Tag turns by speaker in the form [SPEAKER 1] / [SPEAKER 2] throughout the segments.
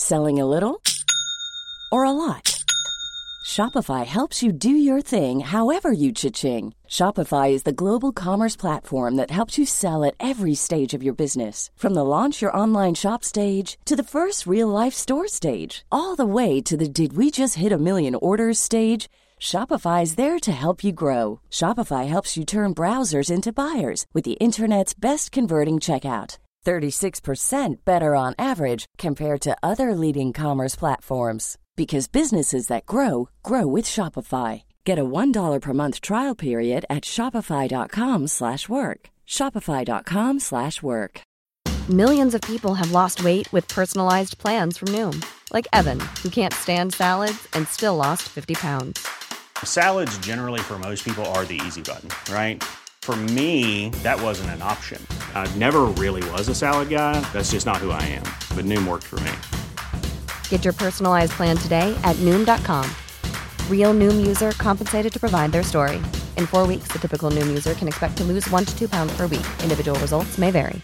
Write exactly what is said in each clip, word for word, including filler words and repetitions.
[SPEAKER 1] Selling a little or a lot? Shopify helps you do your thing however you cha-ching. Shopify is the global commerce platform that helps you sell at every stage of your business. From the launch your online shop stage to the first real-life store stage, all the way to the did we just hit a million orders stage. Shopify is there to help you grow. Shopify helps you turn browsers into buyers with the internet's best converting checkout. thirty-six percent better on average compared to other leading commerce platforms. Because businesses that grow, grow with Shopify. Get a one dollar per month trial period at shopify.com slash work. Shopify.com slash work.
[SPEAKER 2] Millions of people have lost weight with personalized plans from Noom. Like Evan, who can't stand salads and still lost fifty pounds.
[SPEAKER 3] Salads generally for most people are the easy button, right? For me, that wasn't an option. I never really was a salad guy. That's just not who I am. But Noom worked for me.
[SPEAKER 2] Get your personalized plan today at Noom dot com. Real Noom user compensated to provide their story. In four weeks, the typical Noom user can expect to lose one to two pounds per week. Individual results may vary.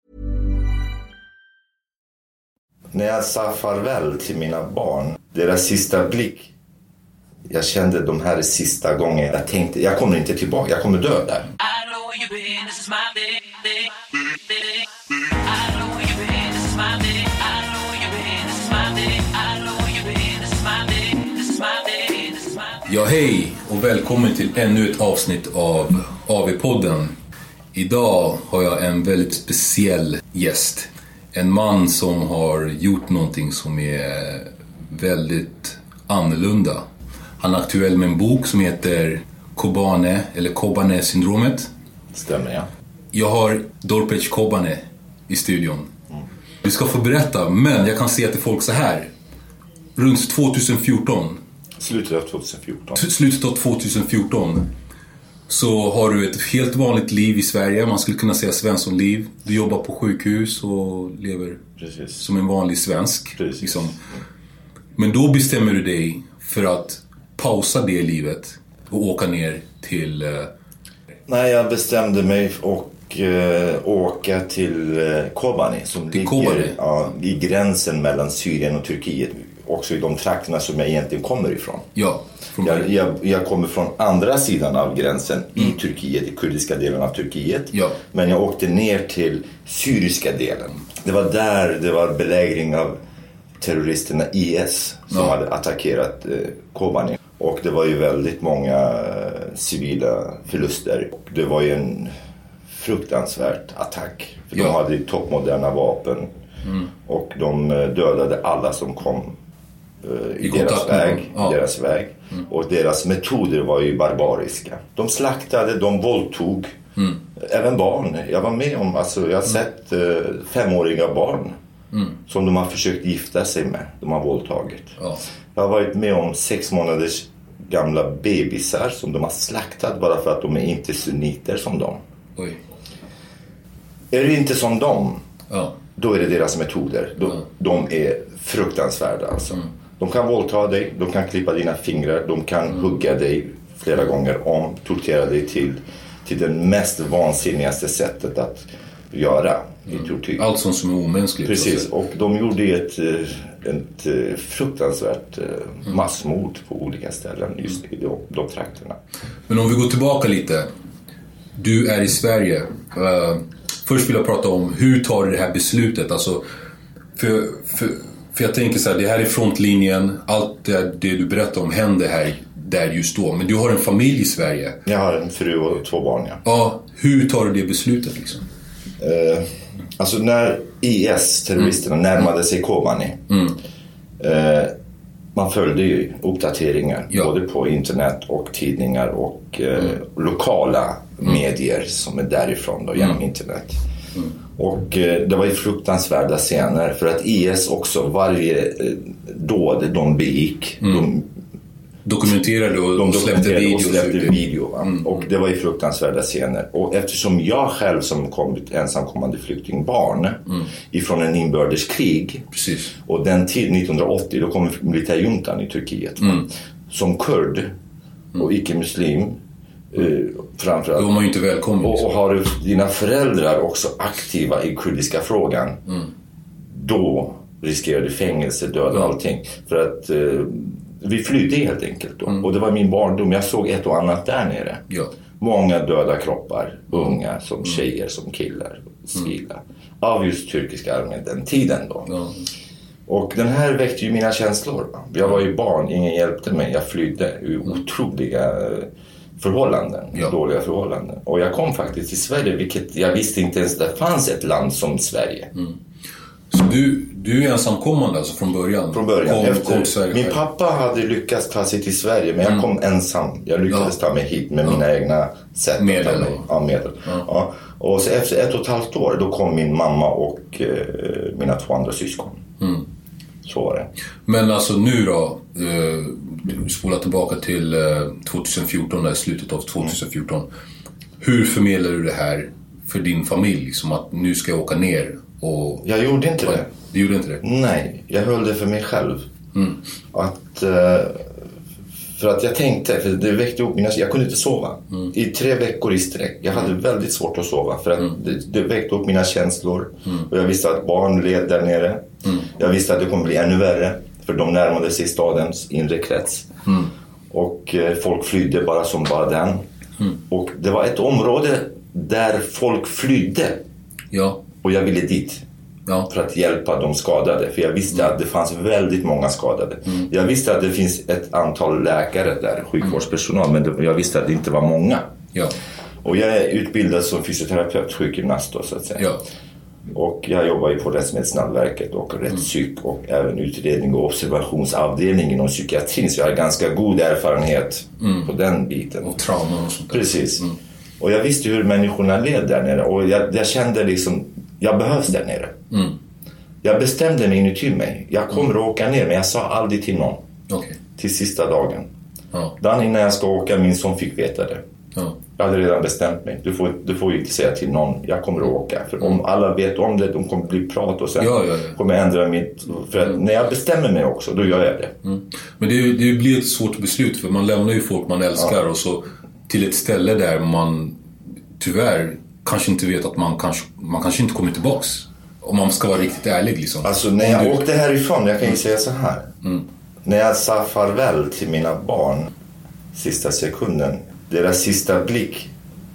[SPEAKER 4] När jag sa farväl till mina barn, deras sista blick, jag kände de här sista gången. Jag tänkte, jag kommer inte tillbaka, jag kommer dö där.
[SPEAKER 5] Ja, hej och välkommen till ännu ett avsnitt av A V-podden. Idag har jag en väldigt speciell gäst. En man som har gjort någonting som är väldigt annorlunda. Han är aktuell med en bok som heter Kobane eller Kobane-syndromet.
[SPEAKER 4] Stämmer, ja.
[SPEAKER 5] Jag har Dorpec Kobane i studion. Mm. Du ska få berätta, men jag kan säga till folk så här. Runt tjugohundrafjorton.
[SPEAKER 4] Slutet av tjugohundrafjorton.
[SPEAKER 5] Slutet av tjugohundrafjorton. Så har du ett helt vanligt liv i Sverige. Man skulle kunna säga svenssonliv. Du jobbar på sjukhus och lever Precis. Som en vanlig svensk. Liksom. Men då bestämmer du dig för att pausa det livet och åka ner till... Uh...
[SPEAKER 4] Nej, jag bestämde mig och uh, åka till uh, Kobani. Som
[SPEAKER 5] till
[SPEAKER 4] ligger
[SPEAKER 5] Kobani.
[SPEAKER 4] Ja, i gränsen mellan Syrien och Turkiet. Också i de trakterna som jag egentligen kommer ifrån.
[SPEAKER 5] Ja,
[SPEAKER 4] jag, jag, jag kommer från andra sidan av gränsen mm. i Turkiet, i kurdiska delen av Turkiet.
[SPEAKER 5] Ja.
[SPEAKER 4] Men jag åkte ner till syriska delen. Det var där det var belägring av terroristerna I S som ja. hade attackerat eh, Kobani. Och det var ju väldigt många eh, civila förluster. Och det var ju en fruktansvärt attack. För ja. de hade ju toppmoderna vapen. Mm. Och de dödade alla som kom uh, i, I deras väg, ja. i deras väg. Mm. Och deras metoder var ju barbariska. De slaktade, de våldtog. Mm. Även barn. Jag var med om, alltså jag har mm. sett uh, femåriga barn mm. som de har försökt gifta sig med. De har våldtagit. Ja. Jag har varit med om sex månaders gamla bebisar som de har slaktat bara för att de är inte sunniter som dem.
[SPEAKER 5] Oj.
[SPEAKER 4] Är det inte som dem?
[SPEAKER 5] Ja.
[SPEAKER 4] Då är det deras metoder. De, mm. de är fruktansvärda alltså. Mm. De kan våldta dig, de kan klippa dina fingrar, de kan mm. hugga dig flera gånger om, tortera dig till, till det mest vansinnigaste sättet att göra mm. i tortyr.
[SPEAKER 5] Allt sånt som är omänskligt.
[SPEAKER 4] Precis, och de gjorde ett, ett fruktansvärt mm. massmord på olika ställen just i de, de trakterna.
[SPEAKER 5] Men om vi går tillbaka lite. Du är i Sverige. Uh... Först vill jag prata om hur tar du det här beslutet? Alltså, för, för, för jag tänker så här, det här är frontlinjen. Allt det, det du berättar om händer här där just då. Men du har en familj i Sverige.
[SPEAKER 4] Jag har en fru och två barn, ja.
[SPEAKER 5] Ja, hur tar du det beslutet liksom?
[SPEAKER 4] Uh, alltså när I S-terroristerna mm. närmade sig Kobani. Mm. Uh, man följde ju uppdateringar. Ja. Både på internet och tidningar och uh, mm. lokala Mm. medier som är därifrån då, genom mm. internet. Mm. Och eh, det var ju fruktansvärda scener för att I S också varje eh, dåd de begick
[SPEAKER 5] mm.
[SPEAKER 4] de
[SPEAKER 5] dokumenterade och
[SPEAKER 4] de
[SPEAKER 5] släppte video,
[SPEAKER 4] och släppte video mm. och det var ju fruktansvärda scener. Och eftersom jag själv som kommit ensamkommande flyktingbarn mm. ifrån en inbördeskrig
[SPEAKER 5] Precis.
[SPEAKER 4] och den tid nittonhundraåttio då kom militärjuntan i Turkiet mm. som kurd mm. och icke-muslim. Uh, framförallt.
[SPEAKER 5] Då var man ju inte välkommen.
[SPEAKER 4] Och, och har dina föräldrar också aktiva i kurdiska frågan mm. då riskerade fängelse, död och allting. För att eh, vi flydde helt enkelt då. Mm. Och det var min barndom. Jag såg ett och annat där nere.
[SPEAKER 5] Ja.
[SPEAKER 4] Många döda kroppar. Unga som tjejer, som killar. Civila. Mm. Av just turkiska armén den tiden då. Ja. Och den här väckte ju mina känslor. Jag var ju barn, ingen hjälpte mig. Jag flydde ur otroliga förhållanden. Ja. Dåliga förhållanden. Och jag kom faktiskt till Sverige, vilket jag visste inte ens det fanns ett land som Sverige. Mm.
[SPEAKER 5] Så du, du är ensamkommande alltså från början?
[SPEAKER 4] Från början.
[SPEAKER 5] Kom,
[SPEAKER 4] Efter, kom min pappa hade lyckats ta sig till Sverige, men jag mm. kom ensam. Jag lyckades ja. ta mig hit med ja. mina egna sätt.
[SPEAKER 5] Medel.
[SPEAKER 4] Ja, medel. Ja. Ja. Och så efter ett och ett halvt år, då kom min mamma och eh, mina två andra syskon. Mm. Så var det.
[SPEAKER 5] Men alltså nu då, eh, du spolar tillbaka till eh, tjugohundrafjorton, där slutet av tjugohundrafjorton. Mm. Hur förmedlar du det här för din familj? Liksom att nu ska jag åka ner och...
[SPEAKER 4] Jag gjorde inte det.
[SPEAKER 5] Du gjorde inte det?
[SPEAKER 4] Nej, jag höll det för mig själv. Mm. Att... Eh, för att jag tänkte, för det väckte upp mina... Jag kunde inte sova. Mm. I tre veckor i sträck. Jag hade väldigt svårt att sova. För att mm. det, det väckte upp mina känslor. Mm. Och jag visste att barn led där nere. Mm. Jag visste att det kommer bli ännu värre. För de närmade sig stadens inre krets. Mm. Och eh, folk flydde bara som bara den. Mm. Och det var ett område där folk flydde.
[SPEAKER 5] Ja.
[SPEAKER 4] Och jag ville dit. Ja. För att hjälpa de skadade. För jag visste mm. att det fanns väldigt många skadade. Mm. Jag visste att det finns ett antal läkare där, sjukvårdspersonal. Men det, jag visste att det inte var många.
[SPEAKER 5] Ja.
[SPEAKER 4] Och jag är utbildad som fysioterapeut, sjukgymnast då, så att säga. Ja. Och jag jobbar ju på Rättsmedicinalverket och rättspsyk. Och även utredning och observationsavdelning inom psykiatrin. Så jag har ganska god erfarenhet mm. på den biten.
[SPEAKER 5] Och trauma och sånt där.
[SPEAKER 4] Precis. Mm. Och jag visste hur människorna led där nere. Och jag, jag kände liksom... Jag behövs där nere. Mm. Jag bestämde mig inuti mig. Jag kommer mm. att åka ner, men jag sa aldrig till någon.
[SPEAKER 5] Okay.
[SPEAKER 4] Till sista dagen.
[SPEAKER 5] Ja.
[SPEAKER 4] Dagen innan jag ska åka, min son fick veta det.
[SPEAKER 5] Ja.
[SPEAKER 4] Jag hade redan bestämt mig. Du får, du får inte säga till någon. Jag kommer att åka. För om alla vet om det, de kommer att bli prat och sen
[SPEAKER 5] ja, ja, ja.
[SPEAKER 4] kommer jag ändra mitt... För att när jag bestämmer mig också, då gör jag det.
[SPEAKER 5] Mm. Men det, det blir ett svårt beslut. För man lämnar ju folk man älskar. Ja. Och så till ett ställe där man tyvärr... kanske inte vet att man kanske, man kanske inte kommer tillbaks. Om man ska vara riktigt ärlig liksom.
[SPEAKER 4] Alltså när jag du... åkte härifrån, jag kan ju mm. säga så här. Mm. När jag sa farväl till mina barn sista sekunden, deras sista blick,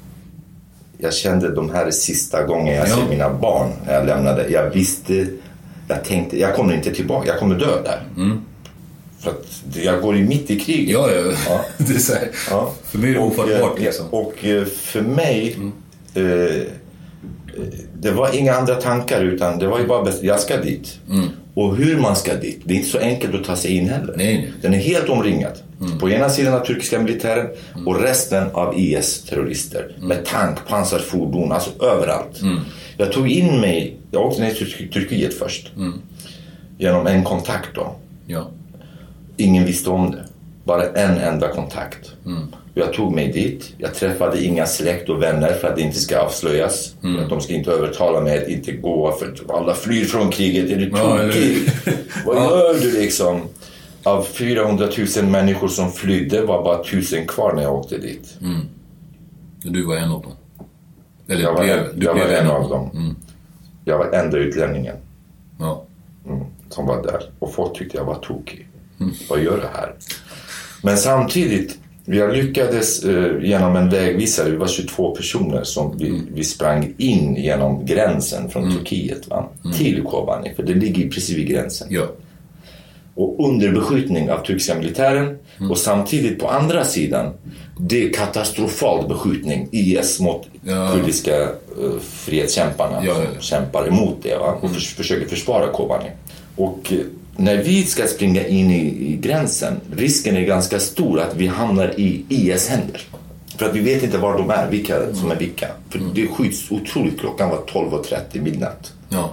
[SPEAKER 4] jag kände de här sista gången jag ja. ser mina barn när jag lämnade. Jag visste, jag tänkte, jag kommer inte tillbaka, jag kommer dö där. Mm. För att jag går i mitt i kriget.
[SPEAKER 5] Ja, ja. ja. Det är så här. Ja. För mig är det ofattbart liksom.
[SPEAKER 4] Och för mig... Mm. Uh, det var inga andra tankar, utan det var ju bara bäst, jag ska dit. Mm. Och hur man ska dit, det är inte så enkelt att ta sig in heller.
[SPEAKER 5] Nej, nej.
[SPEAKER 4] Den är helt omringad. Mm. På ena sidan av turkiska militären mm. och resten av I S-terrorister. Mm. Med tank, pansarfordon, alltså överallt. Mm. Jag tog in mig, jag åkte ner till Turkiet först. Mm. Genom en kontakt då.
[SPEAKER 5] Ja.
[SPEAKER 4] Ingen visste om det. Bara en enda kontakt.
[SPEAKER 5] Mm.
[SPEAKER 4] Jag tog mig dit. Jag träffade inga släkt och vänner för att det inte ska avslöjas. Mm. För att de ska inte övertala mig att inte gå. För att alla flyr från kriget. Är du tokig? Ja, vad gör du liksom? Av fyrahundratusen människor som flydde var bara tusen kvar när jag åkte dit.
[SPEAKER 5] Mm. Du var en av dem? Eller
[SPEAKER 4] jag var,
[SPEAKER 5] blev,
[SPEAKER 4] en,
[SPEAKER 5] du
[SPEAKER 4] jag
[SPEAKER 5] blev
[SPEAKER 4] var en av
[SPEAKER 5] dem?
[SPEAKER 4] dem.
[SPEAKER 5] Mm.
[SPEAKER 4] Jag var enda utlänningen.
[SPEAKER 5] Ja.
[SPEAKER 4] Mm, som var där. Och folk tyckte jag var tokig. Mm. Vad gör det här? Men samtidigt, vi lyckades eh, genom en vägvisare, vi var tjugotvå personer som vi, mm. vi sprang in genom gränsen från mm. Turkiet va? Mm. till Kobani, för det ligger precis vid gränsen.
[SPEAKER 5] Ja.
[SPEAKER 4] Och under beskjutning av turkiska militären mm. och samtidigt på andra sidan, det är katastrofal beskjutning I S mot ja. kurdiska uh, frihetskämparna ja, ja, ja. som kämpar emot det va? och mm. för, försöker försvara Kobani. Och när vi ska springa in i, i gränsen, risken är ganska stor att vi hamnar i I S händer. För att vi vet inte var de är, vilka mm. som är vilka. För mm. det skjuts otroligt, klockan var tolv och trettio midnatt.
[SPEAKER 5] Ja.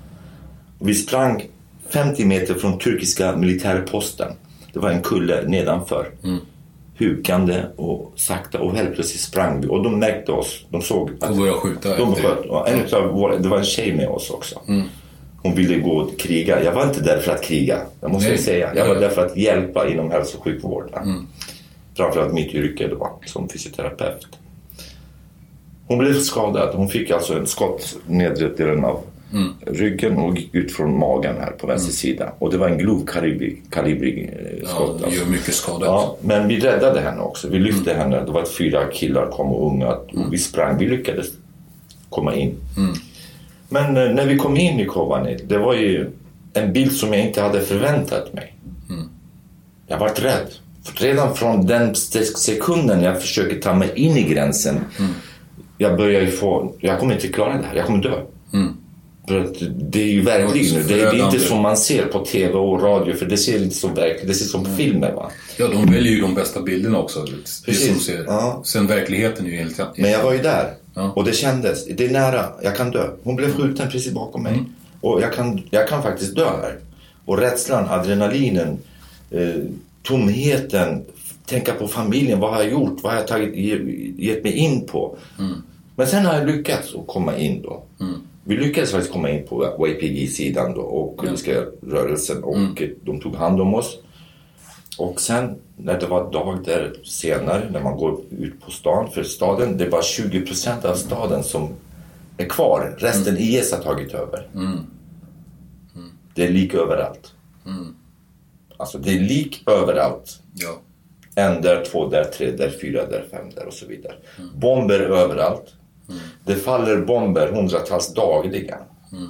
[SPEAKER 4] Vi sprang femtio meter från turkiska militärposten. Det var en kulle nedanför. Mm. Hukande och sakta, och helt plötsligt sprang vi. Och de märkte oss, de såg att
[SPEAKER 5] de började skjuta.
[SPEAKER 4] De sköt, och en utav våra, det var en tjej med oss också. Mm. Hon ville gå och kriga. Jag var inte där för att kriga, jag måste Nej. säga. Jag var där för att hjälpa inom hälso- och sjukvård. Mm. Framförallt mitt yrke då, som fysioterapeut. Hon blev skadad. Hon fick alltså en skott nedre delen av Mm. Ryggen och gick ut från magen här på vänster mm. sida. Och det var en grov kalibrig eh, skott.
[SPEAKER 5] Ja, det gör mycket skada.
[SPEAKER 4] Ja, men vi räddade henne också. Vi lyfte mm. henne. Det var fyra killar kom och unga. Och mm. vi sprang. Vi lyckades komma in. Mm. Men eh, när vi kom in i Kobani, det var ju en bild som jag inte hade förväntat mig. Mm. Jag var rädd. Redan från den sekunden jag försöker ta mig in i gränsen mm. jag börjar ju få, jag kommer inte klara det här, jag kommer dö. Mm. För att det är ju verkligt nu, det är, det är inte som man ser på tv och radio, för det ser inte så verkligt, det ser som mm. filmer, va?
[SPEAKER 5] Ja, de väljer ju de bästa bilderna också. Det som ser. Ja. Sen verkligheten är ju helt...
[SPEAKER 4] Men jag var ju där ja. Och det kändes, det är nära, jag kan dö. Hon blev skjuten precis bakom mig mm. och jag kan, jag kan faktiskt dö här. Och rädslan, adrenalinen, eh, tomheten, tänka på familjen, vad har jag gjort, vad har jag tagit, gett mig in på. Mm. Men sen har jag lyckats att komma in då. Mm. Vi lyckades faktiskt komma in på Y P G-sidan då, och kurdiska mm. rörelsen, och mm. de tog hand om oss. Och sen när det var dag där senare, när man går ut på stan, för staden, det var tjugo procent av staden som är kvar. Resten mm. I S har tagit över. Mm. Mm. Det är lik överallt. Mm. Alltså det är lik överallt. Ja. En där, två där, tre där, fyra där, fem där och så vidare. Mm. Bomber överallt. Mm. Det faller bomber hundratals dagligen. Mm.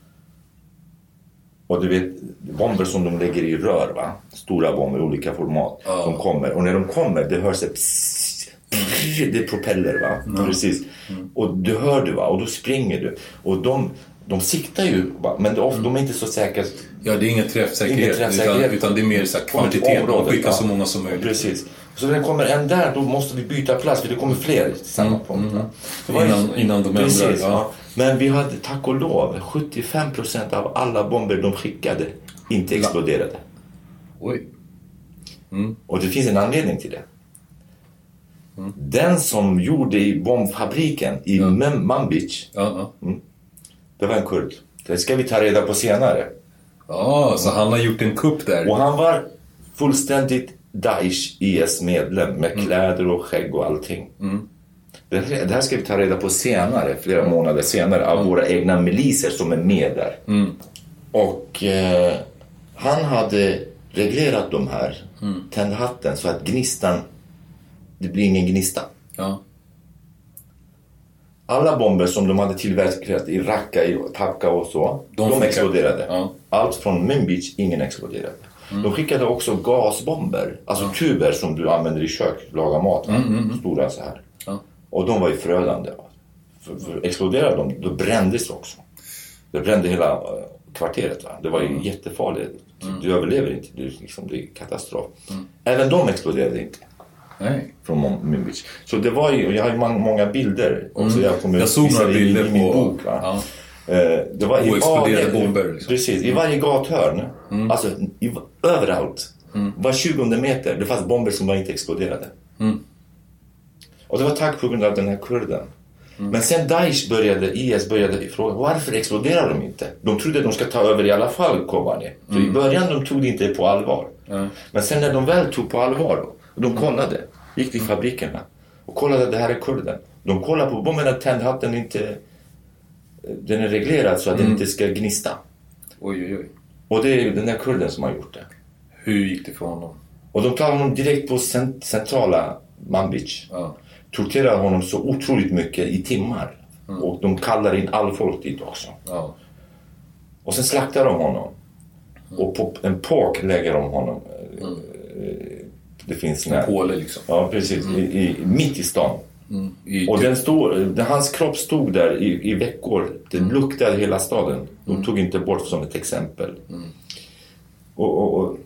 [SPEAKER 4] Och du vet, bomber som de lägger i rör, va? Stora bomber, olika format. Oh. De kommer, och när de kommer, det hörs ett pss, pss, det är propeller, va? Mm. Precis. Mm. Och du hör det, va? Och då springer du. Och de, de siktar ju, va? Men de, de är inte så säkra.
[SPEAKER 5] Ja, det är ingen träffsäkerhet, ingen träffsäkerhet. Utan, utan det är mer så här kvantitet. Och skicka så många som möjligt.
[SPEAKER 4] Precis. Så när det kommer en där, då måste vi byta plats, för det kommer fler till samma mm. punkt. Va?
[SPEAKER 5] Mm. Innan, innan de ändrar.
[SPEAKER 4] Precis, ja. Men vi hade, tack och lov, sjuttiofem procent av alla bomber de skickade inte exploderade.
[SPEAKER 5] Oj.
[SPEAKER 4] Mm. Och det finns en anledning till det. Mm. Den som gjorde i bombfabriken i ja. Manbij, ja, ja. Mm, det var en kurd. Det ska vi ta reda på senare.
[SPEAKER 5] Ja, så han har gjort en kupp där.
[SPEAKER 4] Och han var fullständigt Daesh I S-medlem med mm. kläder och skägg och allting. Mm. Det här ska vi ta reda på senare, flera månader senare, av mm. våra egna miliser som är med där. Mm. Och eh, han hade reglerat de här mm. tändhatten så att gnistan, det blir ingen gnista. Ja. Alla bomber som de hade tillverkat i Raqqa, i Takka och så, de, de exploderade. Ja. Allt från Manbij, ingen exploderade. Mm. De skickade också gasbomber, alltså ja. tuber som du använder i kök, laga mat, mm, mm, mm. stora så här. Ja. Och de var ju förödande. För, för exploderade de, då brändes också. Det brände hela kvarteret, va? Det var ju mm. jättefarligt. Mm. Du överlever inte, det är, liksom, det är katastrof. Mm. Även de exploderade inte. Nej. Från Manbij. Så det var ju, jag har ju många, många bilder också. Mm. Jag, kommer
[SPEAKER 5] jag såg några bilder
[SPEAKER 4] i, i min
[SPEAKER 5] på
[SPEAKER 4] bok, va? Ja. Det var i
[SPEAKER 5] exploderade bomber liksom.
[SPEAKER 4] Precis, i varje gathörn mm. alltså i, överallt mm. var tjugonde meter det fanns bomber som var inte exploderade mm. och det var tack på grund av den här kurden mm. men sen Daesh började, I S började fråga varför exploderar de inte, de trodde de ska ta över i alla fall Kobani. Så mm. i början de tog det inte på allvar mm. men sen när de väl tog på allvar då, och de kollade, gick till fabrikerna och kollade att det här är kurden, de kollade på bomben att tändhatten inte, den är reglerad så att mm. den inte ska gnista.
[SPEAKER 5] Oj, oj, oj.
[SPEAKER 4] Och det är den där kurden som har gjort det.
[SPEAKER 5] Hur gick det för honom?
[SPEAKER 4] Och de tar honom direkt på cent- centrala Manbij. Ja. Torterar honom så otroligt mycket i timmar. Mm. Och de kallar in all folk dit också. Ja. Och sen slaktar de honom. Mm. Och på en påk lägger de honom. Mm. Det finns en
[SPEAKER 5] påle liksom.
[SPEAKER 4] Ja, precis. Mm. I, i, mitt i stan. Mm. I, och den stod, den, hans kropp stod där i, i veckor. Det mm. luktade hela staden. De mm. tog inte bort som ett exempel. Mm. Och, och, och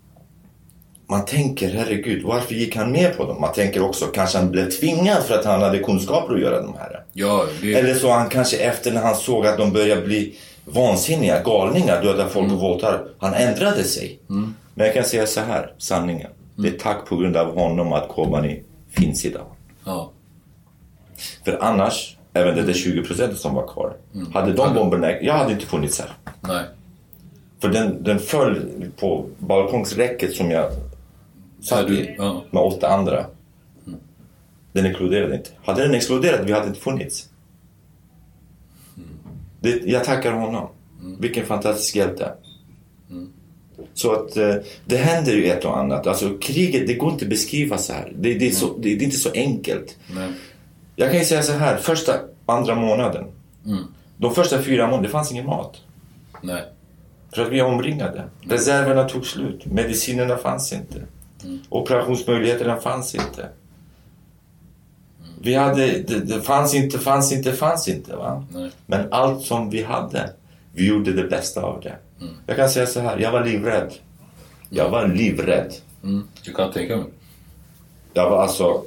[SPEAKER 4] man tänker, herregud, varför gick han med på dem? Man tänker också, kanske han blev tvingad för att han hade kunskaper att göra de här.
[SPEAKER 5] Ja, det...
[SPEAKER 4] Eller så han kanske efter när han såg att de började bli vansinniga, galningar, döda folk mm. och våldtar. Han ändrade sig. Mm. Men jag kan säga så här, sanningen. Mm. Det är tack på grund av honom att Kobani finns idag. Ja. För annars, även det där tjugo procent som var kvar, mm. hade de bomberna, jag hade inte funnits här.
[SPEAKER 5] Nej.
[SPEAKER 4] För den, den föll på balkongsräcket som jag satt i ja. med åtta andra. Mm. Den exploderade inte. Hade den exploderat, vi hade inte funnits. Mm. Det, jag tackar honom. Mm. Vilken fantastisk hjälte. Mm. Så att eh, det händer ju ett och annat. Alltså kriget, det går inte att beskriva så här. Det, det, är, så, det, det är inte så enkelt. Mm. Jag kan ju säga så här. Första, andra månaden. Mm. De första fyra månaderna, det fanns ingen mat.
[SPEAKER 5] Nej.
[SPEAKER 4] För att vi är omringade. Mm. Reserverna tog slut. Medicinerna fanns inte. Mm. Operationsmöjligheterna fanns inte. Mm. Vi hade, det, det fanns inte, fanns inte, fanns inte. Va? Nej. Men allt som vi hade, vi gjorde det bästa av det. Mm. Jag kan säga så här, jag var livrädd. Jag var livrädd.
[SPEAKER 5] Mm. Du kan tänka mig.
[SPEAKER 4] Jag var alltså...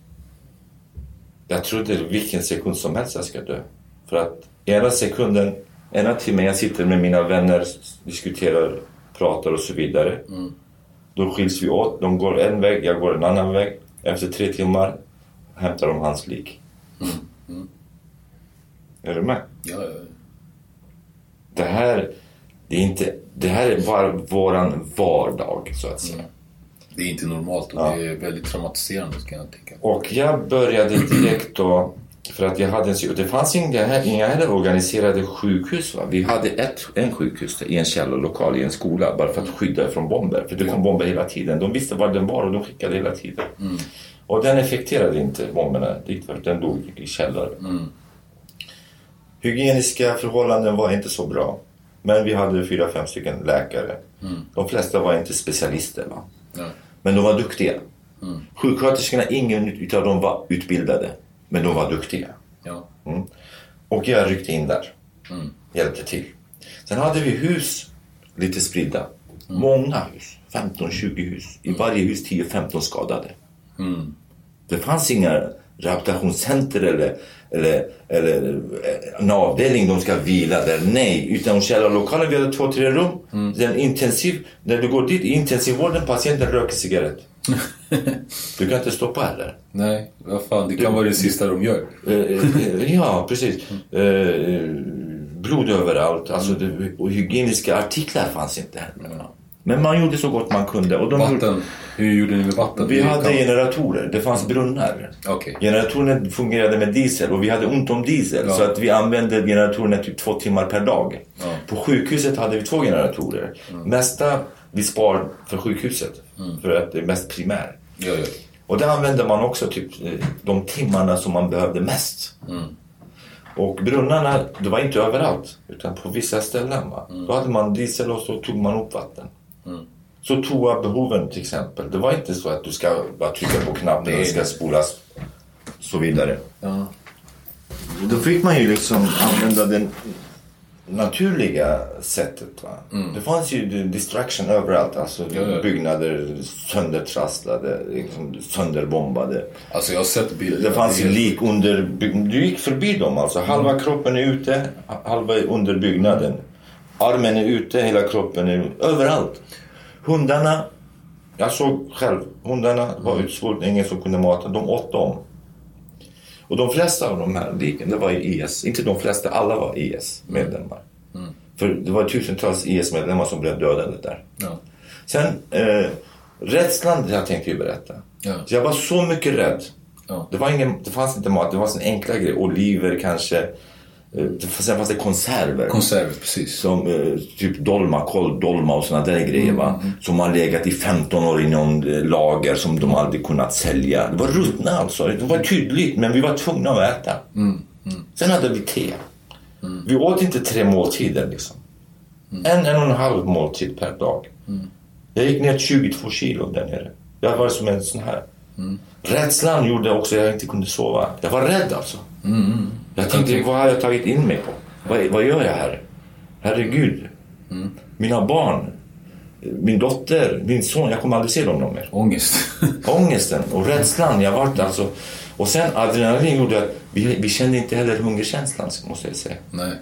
[SPEAKER 4] Jag trodde vilken sekund som helst jag ska dö. För att ena sekunden, ena timmen jag sitter med mina vänner, diskuterar, pratar och så vidare. Mm. Då skiljs vi åt. De går en väg, jag går en annan väg. Efter tre timmar hämtar de hans lik. Mm. Mm. Är du med?
[SPEAKER 5] Ja, ja, ja.
[SPEAKER 4] Det här, det är inte, det här är bara våran vardag, så att säga. Mm.
[SPEAKER 5] Det är inte normalt och ja. Det är väldigt traumatiserande, kan jag tänka.
[SPEAKER 4] Och jag började direkt då, för att jag hade en, det fanns inga, inga heller organiserade sjukhus. Va? Vi hade ett, en sjukhus i en källarlokal i en skola, bara för att skydda från bomber. För det kom bomber hela tiden. De visste var den var och de skickade hela tiden. Mm. Och den effekterade inte bomberna dit, för den låg i källare. Mm. Hygieniska förhållanden var inte så bra. Men vi hade fyra, fem stycken läkare. Mm. De flesta var inte specialister, va? Ja. Men de var duktiga. Mm. Sjuksköterskorna, ingen utav dem var utbildade. Men de var duktiga. Ja. Mm. Och jag ryckte in där. Mm. Hjälpte till. Sen hade vi hus lite spridda. Mm. Många hus. femton tjugo hus. I varje hus tio femton skadade. Mm. Det fanns inga rehabilitationscenter eller, eller, eller en avdelning de ska vila där. Nej, utan källarlokalen, vi hade två, tre rum. Mm. Den intensiv, när du går dit i intensivvården, patienten röker cigarett. Du kan inte stoppa heller.
[SPEAKER 5] Nej, vad fan, det kan du, vara det sista de gör.
[SPEAKER 4] Ja, precis. Blod överallt. Alltså, det, och hygieniska artiklar fanns inte heller. Mm. Men man gjorde så gott man kunde. Och de
[SPEAKER 5] vatten,
[SPEAKER 4] gjorde...
[SPEAKER 5] hur gjorde ni med vatten?
[SPEAKER 4] Vi hade kan... generatorer, det fanns brunnar.
[SPEAKER 5] Okay.
[SPEAKER 4] Generatorerna fungerade med diesel och vi hade ont om diesel. Ja. Så att vi använde generatorerna typ två timmar per dag. Ja. På sjukhuset hade vi två generatorer. Mm. Mesta vi spar för sjukhuset. Mm. För att det är mest primär.
[SPEAKER 5] Ja, ja.
[SPEAKER 4] Och där använde man också typ de timmarna som man behövde mest. Mm. Och brunnarna, det var inte överallt. Utan på vissa ställen. Va? Mm. Då hade man diesel och så tog man upp vatten. Mm. Så toa behoven till exempel. Det var inte så att du ska bara trycka på knappen och det ska spolas så vidare. Ja. Då fick man ju liksom använda den naturliga sättet. Va? Mm. Det fanns ju distraction överallt. Alltså ja, ja. Byggnader söndertrasslade, liksom sönderbombade.
[SPEAKER 5] Alltså jag har sett bilder.
[SPEAKER 4] Det fanns ju lik under byggnaden. Du gick förbi dem alltså. Mm. Halva kroppen är ute, halva är under byggnaden. Armen är ute, hela kroppen är överallt. Hundarna, jag såg själv, hundarna var mm. utsvultna, ingen som kunde mata. De åt dem. Och de flesta av de här liken, det var I S. Inte de flesta, alla var I S-medlemmar. Mm. För det var tusentals I S-medlemmar som blev dödade där. Ja. Sen, eh, rädslan, jag tänkte ju berätta. Ja. Så jag var så mycket rädd. Ja. Det, var ingen, det fanns inte mat, det var en enkla grej. Oliver kanske... Sen fanns det konserver.
[SPEAKER 5] Konserver, precis.
[SPEAKER 4] Som eh, typ dolma, koll, dolma och såna där grejer, va? Mm. Som har legat i femton år i någon eh, lager som de aldrig kunnat sälja. Det var ruttna alltså. Det var tydligt, men vi var tvungna att äta. Mm. Mm. Sen hade vi te. Mm. Vi åt inte tre måltider liksom. Mm. En, en och en halv måltid per dag. Mm. Jag gick ner tjugotvå kilo där nere. Jag var som en sån här. Mm. Rädslan gjorde också att jag inte kunde sova. Jag var rädd alltså. Mm. Jag tänkte, vad har jag tagit in mig på? Vad, vad gör jag här? Herregud. Mm. Mina barn. Min dotter. Min son. Jag kommer aldrig se dem mer.
[SPEAKER 5] Ångest.
[SPEAKER 4] Ångesten och rädslan. Jag var alltså... Och sen adrenalin gjorde att vi, vi kände inte heller hungerkänslan, måste jag säga.
[SPEAKER 5] Nej.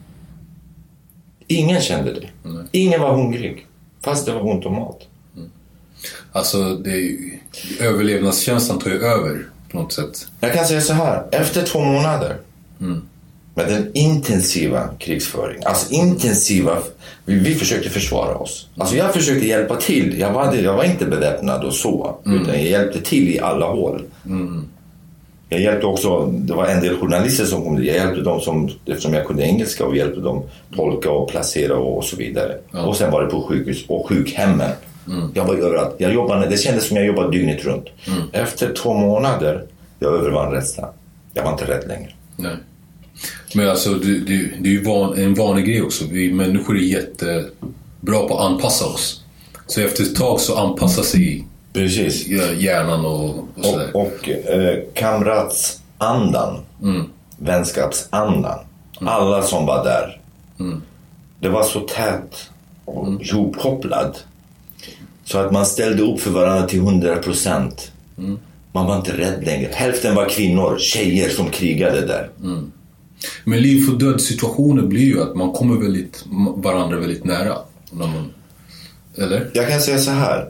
[SPEAKER 4] Ingen kände det. Nej. Ingen var hungrig. Fast det var ont om mat.
[SPEAKER 5] Mm. Alltså, det är ju, överlevnadskänslan tar ju över på något sätt.
[SPEAKER 4] Jag kan säga så här. Efter två månader mm. med den intensiva krigsföring. Alltså intensiva... Vi, vi försökte försvara oss. Alltså jag försökte hjälpa till. Jag var, jag var inte beväpnad och så. Mm. Utan jag hjälpte till i alla hål. Mm. Jag hjälpte också, det var en del journalister som kom dit. Jag hjälpte dem som, eftersom jag kunde engelska, och hjälpte dem tolka och placera och, och så vidare. Ja. Och sen var det på sjukhus och sjukhemmen. Mm. Jag var överallt. Jag jobbade, det kändes som jag jobbade dygnet runt. Mm. Efter två månader, jag övervann rädslan. Jag var inte rädd längre.
[SPEAKER 5] Nej. Men alltså, det, det, det är ju van, en vanlig grej också. Vi människor är jättebra på att anpassa oss. Så efter ett tag så anpassar sig
[SPEAKER 4] Precis.
[SPEAKER 5] hjärnan och, och sådär.
[SPEAKER 4] Och, och eh, kamratsandan, mm. vänskapsandan. Mm. Alla som var där. Mm. Det var så tät och mm. ihopkopplad. Så att man ställde upp för varandra till hundra procent. Mm. Man var inte rädd längre. Hälften var kvinnor, tjejer som krigade där. Mm.
[SPEAKER 5] Men liv och död situationer blir ju att man kommer väldigt, varandra väldigt nära. När man, eller?
[SPEAKER 4] Jag kan säga så här.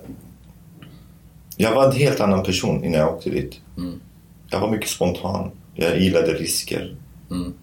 [SPEAKER 4] Jag var en helt annan person innan jag åkte dit. Mm. Jag var mycket spontan. Jag gillade risker. Mm.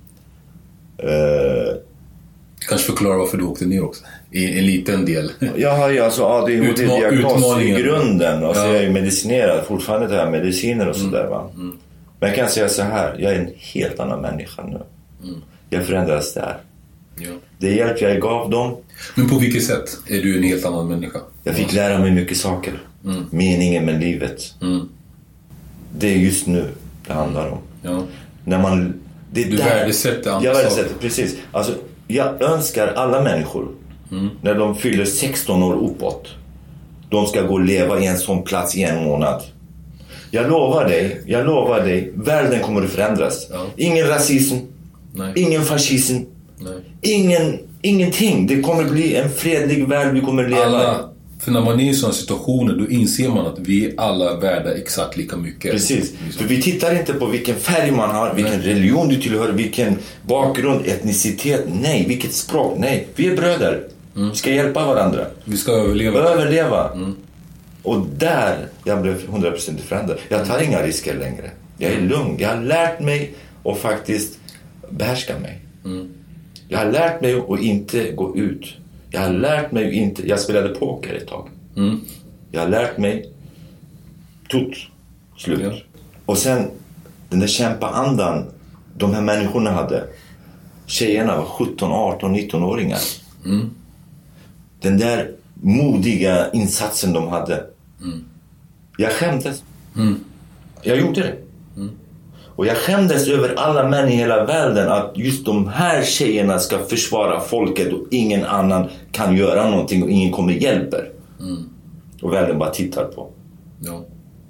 [SPEAKER 4] Uh,
[SPEAKER 5] Kanske förklara varför du åkte ner också. I en liten del.
[SPEAKER 4] Ja, ja alltså A D H D-diagnos i grunden. Och så ja. är jag ju medicinerad. Fortfarande tar jag mediciner och sådär mm. va. Mm. Men jag kan säga så här. Jag är en helt annan människa nu. Mm. Jag förändras där. Ja. Det hjälp jag gav dem.
[SPEAKER 5] Men på vilket sätt är du en helt annan människa?
[SPEAKER 4] Jag fick lära mig mycket saker. Mm. Meningen med livet. Mm. Det är just nu det handlar om. Ja. När man, det
[SPEAKER 5] du värdesätter andra
[SPEAKER 4] Jag värdesätter, precis. Alltså, jag önskar alla människor mm. när de fyller sexton år uppåt, de ska gå och leva i en sån plats i en månad. Jag lovar dig, jag lovar dig, världen kommer att förändras. Ja. Ingen rasism, nej. Ingen fascism, nej. Ingen, ingenting. Det kommer att bli en fredlig värld vi kommer att leva
[SPEAKER 5] alla, för när man är i sådana situationer, då inser man att vi är alla värda exakt lika mycket.
[SPEAKER 4] Precis, för vi tittar inte på vilken färg man har, vilken nej. religion du tillhör, vilken bakgrund, etnicitet, nej, vilket språk, nej. Vi är bröder, mm. vi ska hjälpa varandra.
[SPEAKER 5] Vi ska överleva.
[SPEAKER 4] Överleva. Mm. Och där jag blev hundra procent förändrad. Jag tar inga risker längre. Jag är lugn. Jag har lärt mig att faktiskt behärska mig. Mm. Jag har lärt mig att inte gå ut. Jag har lärt mig inte... Jag spelade poker ett tag. Mm. Jag har lärt mig... Tot. Slut. Ja. Och sen den där kämpaandan de här människorna hade. Tjejerna var sjutton, arton, nitton-åringar. Mm. Den där modiga insatsen de hade. Mm. Jag skämdes. Mm. Jag gjorde det. Mm. Och jag skämdes över alla män i hela världen att just de här tjejerna ska försvara folket och ingen annan kan göra någonting och ingen kommer hjälper. Mm. Och världen bara tittar på. Ja.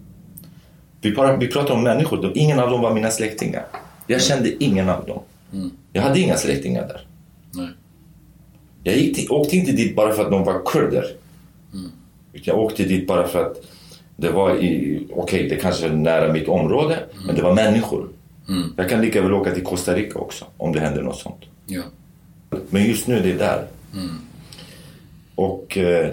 [SPEAKER 4] Vi, bara, vi pratar om människor. Ingen av dem var mina släktingar. Jag kände ingen av dem. Mm. Jag hade inga släktingar där. Nej. Jag gick till, åkte inte dit bara för att de var kurder. Mm. Jag åkte dit bara för att det var i, okej, okay, det kanske är nära mitt område, mm. men det var människor. Mm. Jag kan lika väl åka till Costa Rica också, om det händer något sånt. Ja. Men just nu är det där. Mm. Och eh,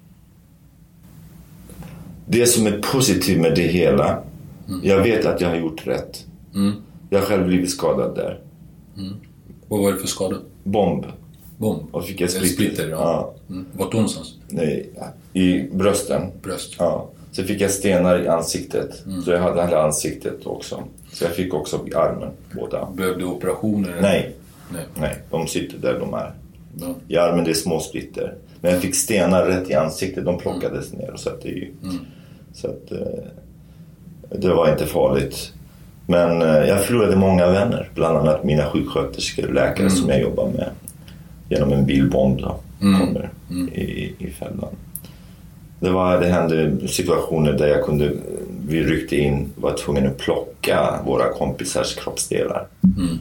[SPEAKER 4] det som är positivt med det hela, mm. jag vet att jag har gjort rätt. Mm. Jag har själv blivit skadad där.
[SPEAKER 5] Mm. Vad var det för skada?
[SPEAKER 4] Bomb.
[SPEAKER 5] Bomb?
[SPEAKER 4] Och fick jag splitter.
[SPEAKER 5] splitter ja. Ja. Mm. Vart någonstans?
[SPEAKER 4] Nej, i brösten.
[SPEAKER 5] Bröst.
[SPEAKER 4] Ja. Så fick jag stenar i ansiktet. Mm. Så jag hade hela ansiktet också. Så jag fick också i armen båda.
[SPEAKER 5] Behövde operationer?
[SPEAKER 4] Nej. Nej. Nej, de sitter där de är. Ja. I armen det är små splitter. Men jag fick stenar rätt i ansiktet. De plockades mm. ner. Så att, det, mm. så att det var inte farligt. Men jag förlorade många vänner. Bland annat mina sjuksköterskor och läkare mm. som jag jobbar med. Genom en bilbomb då. Mm. Kommer mm. i, i fällan. Det, var, det hände situationer där jag kunde, vi ryckte in, var tvungen att plocka våra kompisars kroppsdelar. Mm.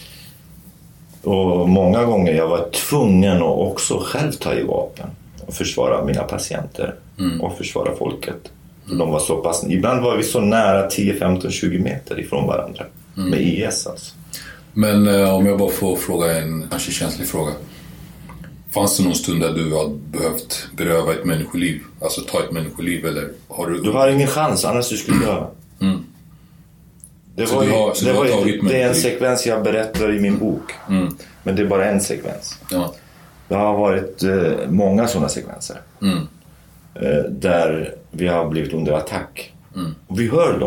[SPEAKER 4] Och många gånger jag var tvungen att också själv ta i vapen och försvara mina patienter mm. och försvara folket. Mm. De var så pass, ibland var vi så nära tio, femton, tjugo meter ifrån varandra mm. med I S alltså.
[SPEAKER 5] Men eh, om jag bara får fråga en kanske känslig fråga. Fanns det någon stund där du har behövt beröva ett människoliv? Alltså ta ett människoliv eller har du...
[SPEAKER 4] Du har ingen chans, annars du skulle dö. Mm. Det, var ju, har, det, var ju, det är en sekvens jag berättar i min bok. Mm. Men det är bara en sekvens. Ja. Det har varit eh, många sådana sekvenser. Mm. Eh, där vi har blivit under attack. Mm. Och vi hör dem.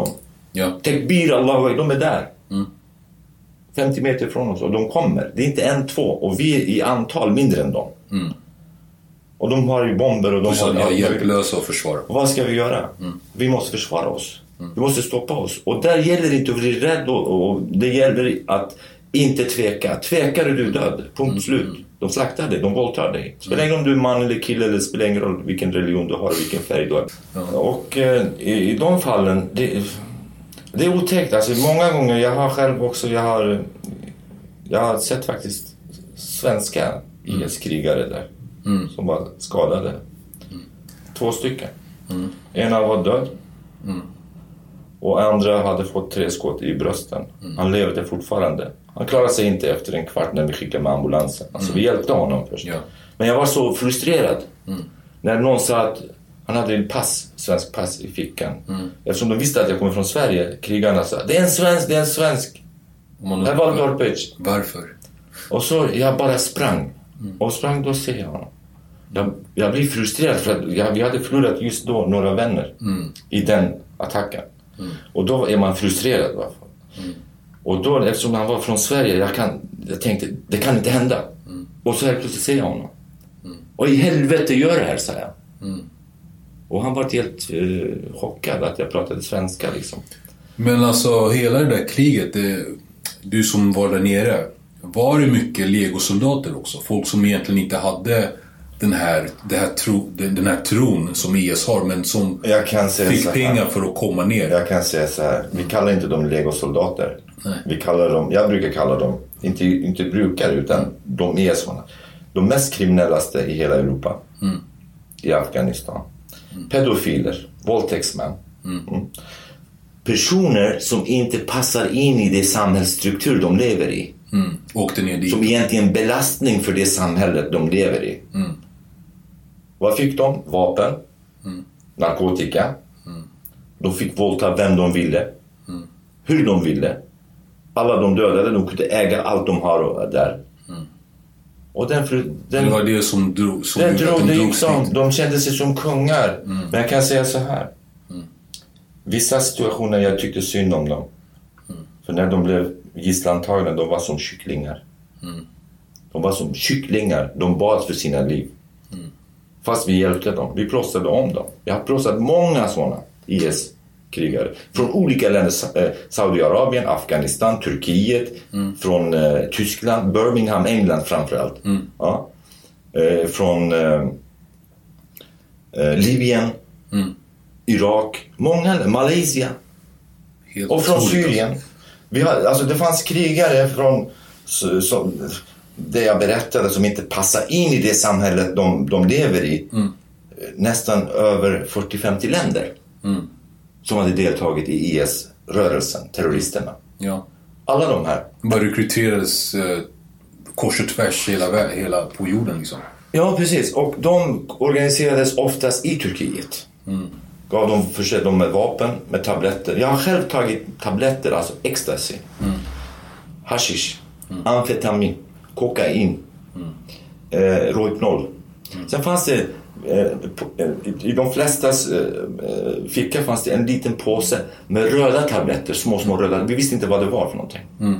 [SPEAKER 5] Ja.
[SPEAKER 4] Tekbir, Allah, de är där.
[SPEAKER 5] Mm.
[SPEAKER 4] femtio meter från oss och de kommer. Det är inte en, två och vi är i antal mindre än dem.
[SPEAKER 5] Mm.
[SPEAKER 4] Och de har ju bomber och de
[SPEAKER 5] så
[SPEAKER 4] har...
[SPEAKER 5] Jag är hjälplösa att försvara.
[SPEAKER 4] Och vad ska vi göra?
[SPEAKER 5] Mm.
[SPEAKER 4] Vi måste försvara oss. Mm. Vi måste stoppa oss. Och där gäller det inte att bli rädd och, och det gäller att inte tveka. Tvekar är du död. Punkt
[SPEAKER 5] mm.
[SPEAKER 4] slut. De slaktar dig, de våldtar dig. Spelar ingen roll om du är man eller kille eller spelar ingen roll vilken religion du har och vilken färg du har. Mm. Och eh, i, i de fallen, det, det är otäckt. Alltså många gånger, jag har själv också, jag har, jag har sett faktiskt svenska I S-krigare där. Mm. Som var skadade. Mm. Två stycken. Mm. Ena var död. Mm. Och andra hade fått tre skott i brösten. Mm. Han levde fortfarande. Han klarade sig inte efter en kvart när vi skickade med ambulansen. Alltså mm. vi hjälpte honom först. Ja. Men jag var så frustrerad. Mm. När någon sa att han hade en pass, svensk pass i fickan. Mm. Eftersom de visste att jag kommer från Sverige. Krigarna sa, det är en svensk, det är en svensk. Det var Dorpic.
[SPEAKER 5] Varför?
[SPEAKER 4] Och så jag bara sprang. Mm. Och sprang då ser jag honom. Jag, jag blir frustrerad för att jag, vi hade förlorat just då några vänner mm. i den attacken. Mm. Och då är man frustrerad. Mm. Och då, eftersom han var från Sverige, jag, kan, jag tänkte, det kan inte hända. Mm. Och så här plötsligt ser jag honom. Mm. Och i helvete gör det här, sa jag. Mm. Och han var helt eh, chockad att jag pratade svenska liksom.
[SPEAKER 5] Men alltså hela det där kriget, det, du som var där nere, var det mycket legosoldater också? Folk som egentligen inte hade den här, det här tro, den här tron som I S har, men som
[SPEAKER 4] jag kan säga
[SPEAKER 5] fick pengar för att komma ner.
[SPEAKER 4] Jag kan säga så här, vi kallar inte dem legosoldater. Nej. Vi kallar dem, jag brukar kalla dem, inte, inte brukare utan mm. de är sådana. De mest kriminellaste i hela Europa. Mm. I Afghanistan. Mm. Pedofiler, våldtäktsmän. Mm. Mm. Personer som inte passar in i det samhällsstruktur de lever i.
[SPEAKER 5] Mm. Åkte ner dit.
[SPEAKER 4] Som egentligen en belastning för det samhället de lever i. Mm. Vad fick de? Vapen. Mm. Narkotika. Mm. De fick våldta vem de ville. Mm. Hur de ville. Alla de dödade, de kunde äga allt de har där. Mm. Och den, den,
[SPEAKER 5] det var det som drog, som
[SPEAKER 4] den drog, de, drog som, de kände sig som kungar. Mm. Men jag kan säga så här. Mm. Vissa situationer jag tyckte synd om dem. Mm. För när de blev gisslantagna, de var som kycklingar. Mm. De var som kycklingar. De bad för sina liv. Mm. Fast vi hjälpte dem. Vi plåstrade om dem. Jag har plåstrat många sådana I S-krigare. Från olika länder. Saudiarabien, Afghanistan, Turkiet. Mm. Från eh, Tyskland, Birmingham, England framförallt. Mm. Ja. Eh, från eh, eh, Libyen. Mm. Irak. Många, Malaysia. Helt och från Syrien. Vi har, alltså det fanns krigare från som, det jag berättade som inte passar in i det samhället de, de lever i. Mm. Nästan över fyrtio till femtio länder mm. som hade deltagit i I S-rörelsen, terroristerna.
[SPEAKER 5] Ja.
[SPEAKER 4] Alla de här.
[SPEAKER 5] Bara rekryterades eh, kors och tvärs hela, hela på jorden liksom.
[SPEAKER 4] Ja, precis. Och de organiserades oftast i Turkiet. Mm. Gav dem, försett dem med vapen, med tabletter. Jag har själv tagit tabletter, alltså ecstasy. Mm. Hashish, mm. amfetamin, kokain, mm. eh, Rohypnol. Mm. Sen fanns det, eh, på, eh, i de flestas eh, fickor fanns det en liten påse med röda tabletter, små, små röda. Vi visste inte vad det var för någonting. Mm.